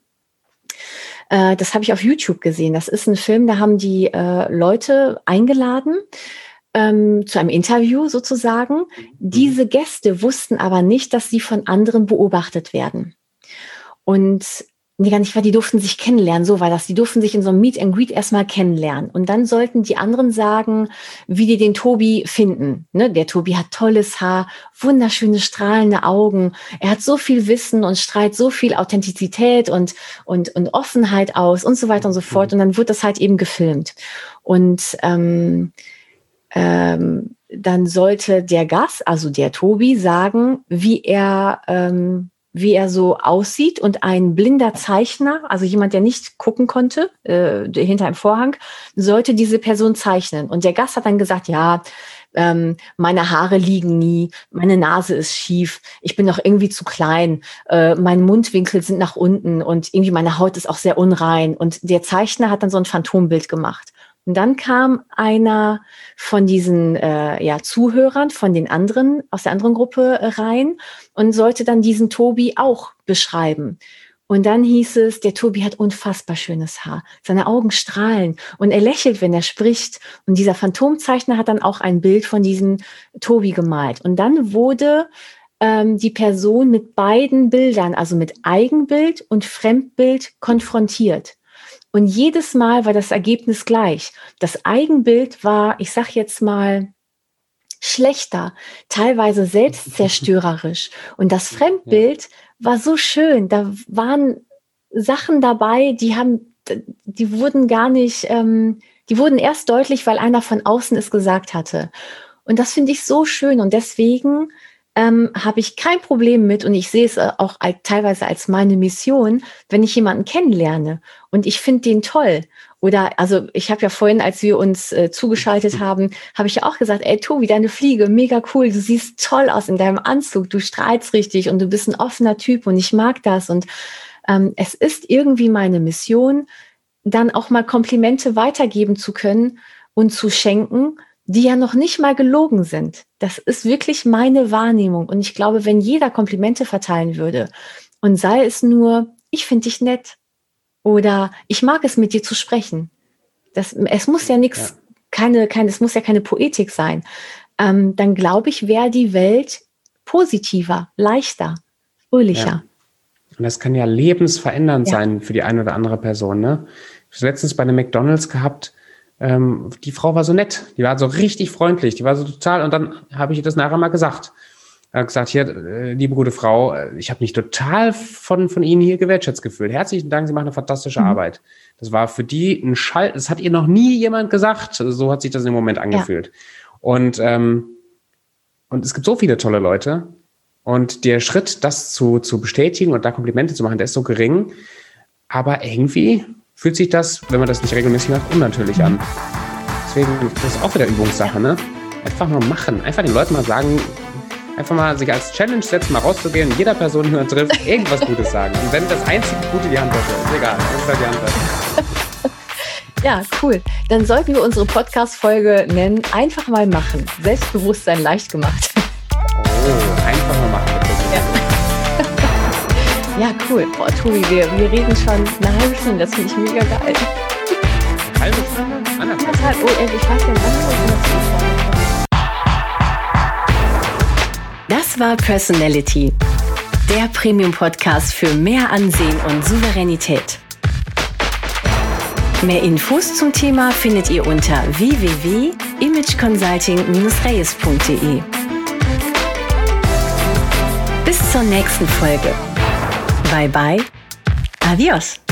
B: Äh, das habe ich auf YouTube gesehen. Das ist ein Film, da haben die äh, Leute eingeladen, Ähm, zu einem Interview sozusagen. Diese Gäste wussten aber nicht, dass sie von anderen beobachtet werden. Und nee, gar nicht, weil die durften sich kennenlernen, so war das. Die durften sich in so einem Meet and Greet erstmal kennenlernen. Und dann sollten die anderen sagen, wie die den Tobi finden. Ne? Der Tobi hat tolles Haar, wunderschöne, strahlende Augen. Er hat so viel Wissen und strahlt so viel Authentizität und, und, und Offenheit aus und so weiter und so fort. Und dann wird das halt eben gefilmt. Und ähm, Ähm, dann sollte der Gast, also der Tobi, sagen, wie er, ähm, wie er so aussieht. Und ein blinder Zeichner, also jemand, der nicht gucken konnte, äh, hinter einem Vorhang, sollte diese Person zeichnen. Und der Gast hat dann gesagt, ja, ähm, meine Haare liegen nie, meine Nase ist schief, ich bin doch irgendwie zu klein, äh, meine Mundwinkel sind nach unten und irgendwie meine Haut ist auch sehr unrein. Und der Zeichner hat dann so ein Phantombild gemacht. Und dann kam einer von diesen äh, ja, Zuhörern, von den anderen, aus der anderen Gruppe äh, rein und sollte dann diesen Tobi auch beschreiben. Und dann hieß es, der Tobi hat unfassbar schönes Haar, seine Augen strahlen und er lächelt, wenn er spricht. Und dieser Phantomzeichner hat dann auch ein Bild von diesem Tobi gemalt. Und dann wurde ähm, die Person mit beiden Bildern, also mit Eigenbild und Fremdbild konfrontiert. Und jedes Mal war das Ergebnis gleich. Das Eigenbild war, ich sag jetzt mal, schlechter, teilweise selbstzerstörerisch. Und das Fremdbild war so schön. Da waren Sachen dabei, die haben, die wurden gar nicht, ähm, die wurden erst deutlich, weil einer von außen es gesagt hatte. Und das finde ich so schön. Und deswegen ähm, habe ich kein Problem mit, und ich sehe es auch als, teilweise als meine Mission, wenn ich jemanden kennenlerne und ich finde den toll. Oder, also ich habe ja vorhin, als wir uns äh, zugeschaltet haben, habe ich ja auch gesagt, ey Tobi, deine Fliege, mega cool, du siehst toll aus in deinem Anzug, du strahlst richtig und du bist ein offener Typ und ich mag das. Und ähm, es ist irgendwie meine Mission, dann auch mal Komplimente weitergeben zu können und zu schenken, die ja noch nicht mal gelogen sind. Das ist wirklich meine Wahrnehmung. Und ich glaube, wenn jeder Komplimente verteilen würde und sei es nur, ich finde dich nett oder ich mag es, mit dir zu sprechen. Das, es muss ja nichts, ja. keine, keine, es muss ja keine Poetik sein. Ähm, dann glaube ich, wäre die Welt positiver, leichter, fröhlicher.
C: Ja. Und das kann ja lebensverändernd
B: Ja.
C: sein für die eine oder andere Person, ne? Ich habe letztens bei einem McDonald's gehabt, ähm, die Frau war so nett, die war so richtig freundlich, die war so total, und dann habe ich ihr das nachher mal gesagt. Er hat gesagt, hier, äh, liebe gute Frau, ich habe mich total von, von Ihnen hier gewertschätzt gefühlt. Herzlichen Dank, Sie machen eine fantastische mhm. Arbeit. Das war für die ein Schall, das hat ihr noch nie jemand gesagt, so hat sich das in dem Moment angefühlt. Ja. Und, ähm, und es gibt so viele tolle Leute, und der Schritt, das zu, zu bestätigen und da Komplimente zu machen, der ist so gering, aber irgendwie fühlt sich das, wenn man das nicht regelmäßig macht, unnatürlich an. Deswegen, das ist auch wieder Übungssache, ne? Einfach mal machen, einfach den Leuten mal sagen, einfach mal sich als Challenge setzen, mal rauszugehen, jeder Person, die man trifft, irgendwas Gutes sagen. Und wenn das einzige Gute die Handtasche ist, egal, das ist halt die Handtasche.
B: Ja, cool. Dann sollten wir unsere Podcast-Folge nennen, einfach mal machen. Selbstbewusstsein leicht gemacht.
C: Oh, einfach mal machen.
B: Ja, ja, cool. Boah, Tobi, wir, wir reden schon eine halbe Stunde, das finde ich mega geil.
C: Eine halbe Stunde?
B: Anderthalb. Oh, ehrlich, ich weiß ja nicht,
A: Das war Personality, der Premium-Podcast für mehr Ansehen und Souveränität. Mehr Infos zum Thema findet ihr unter w w w punkt image consulting dash reyes punkt d e. Bis zur nächsten Folge. Bye bye. Adios.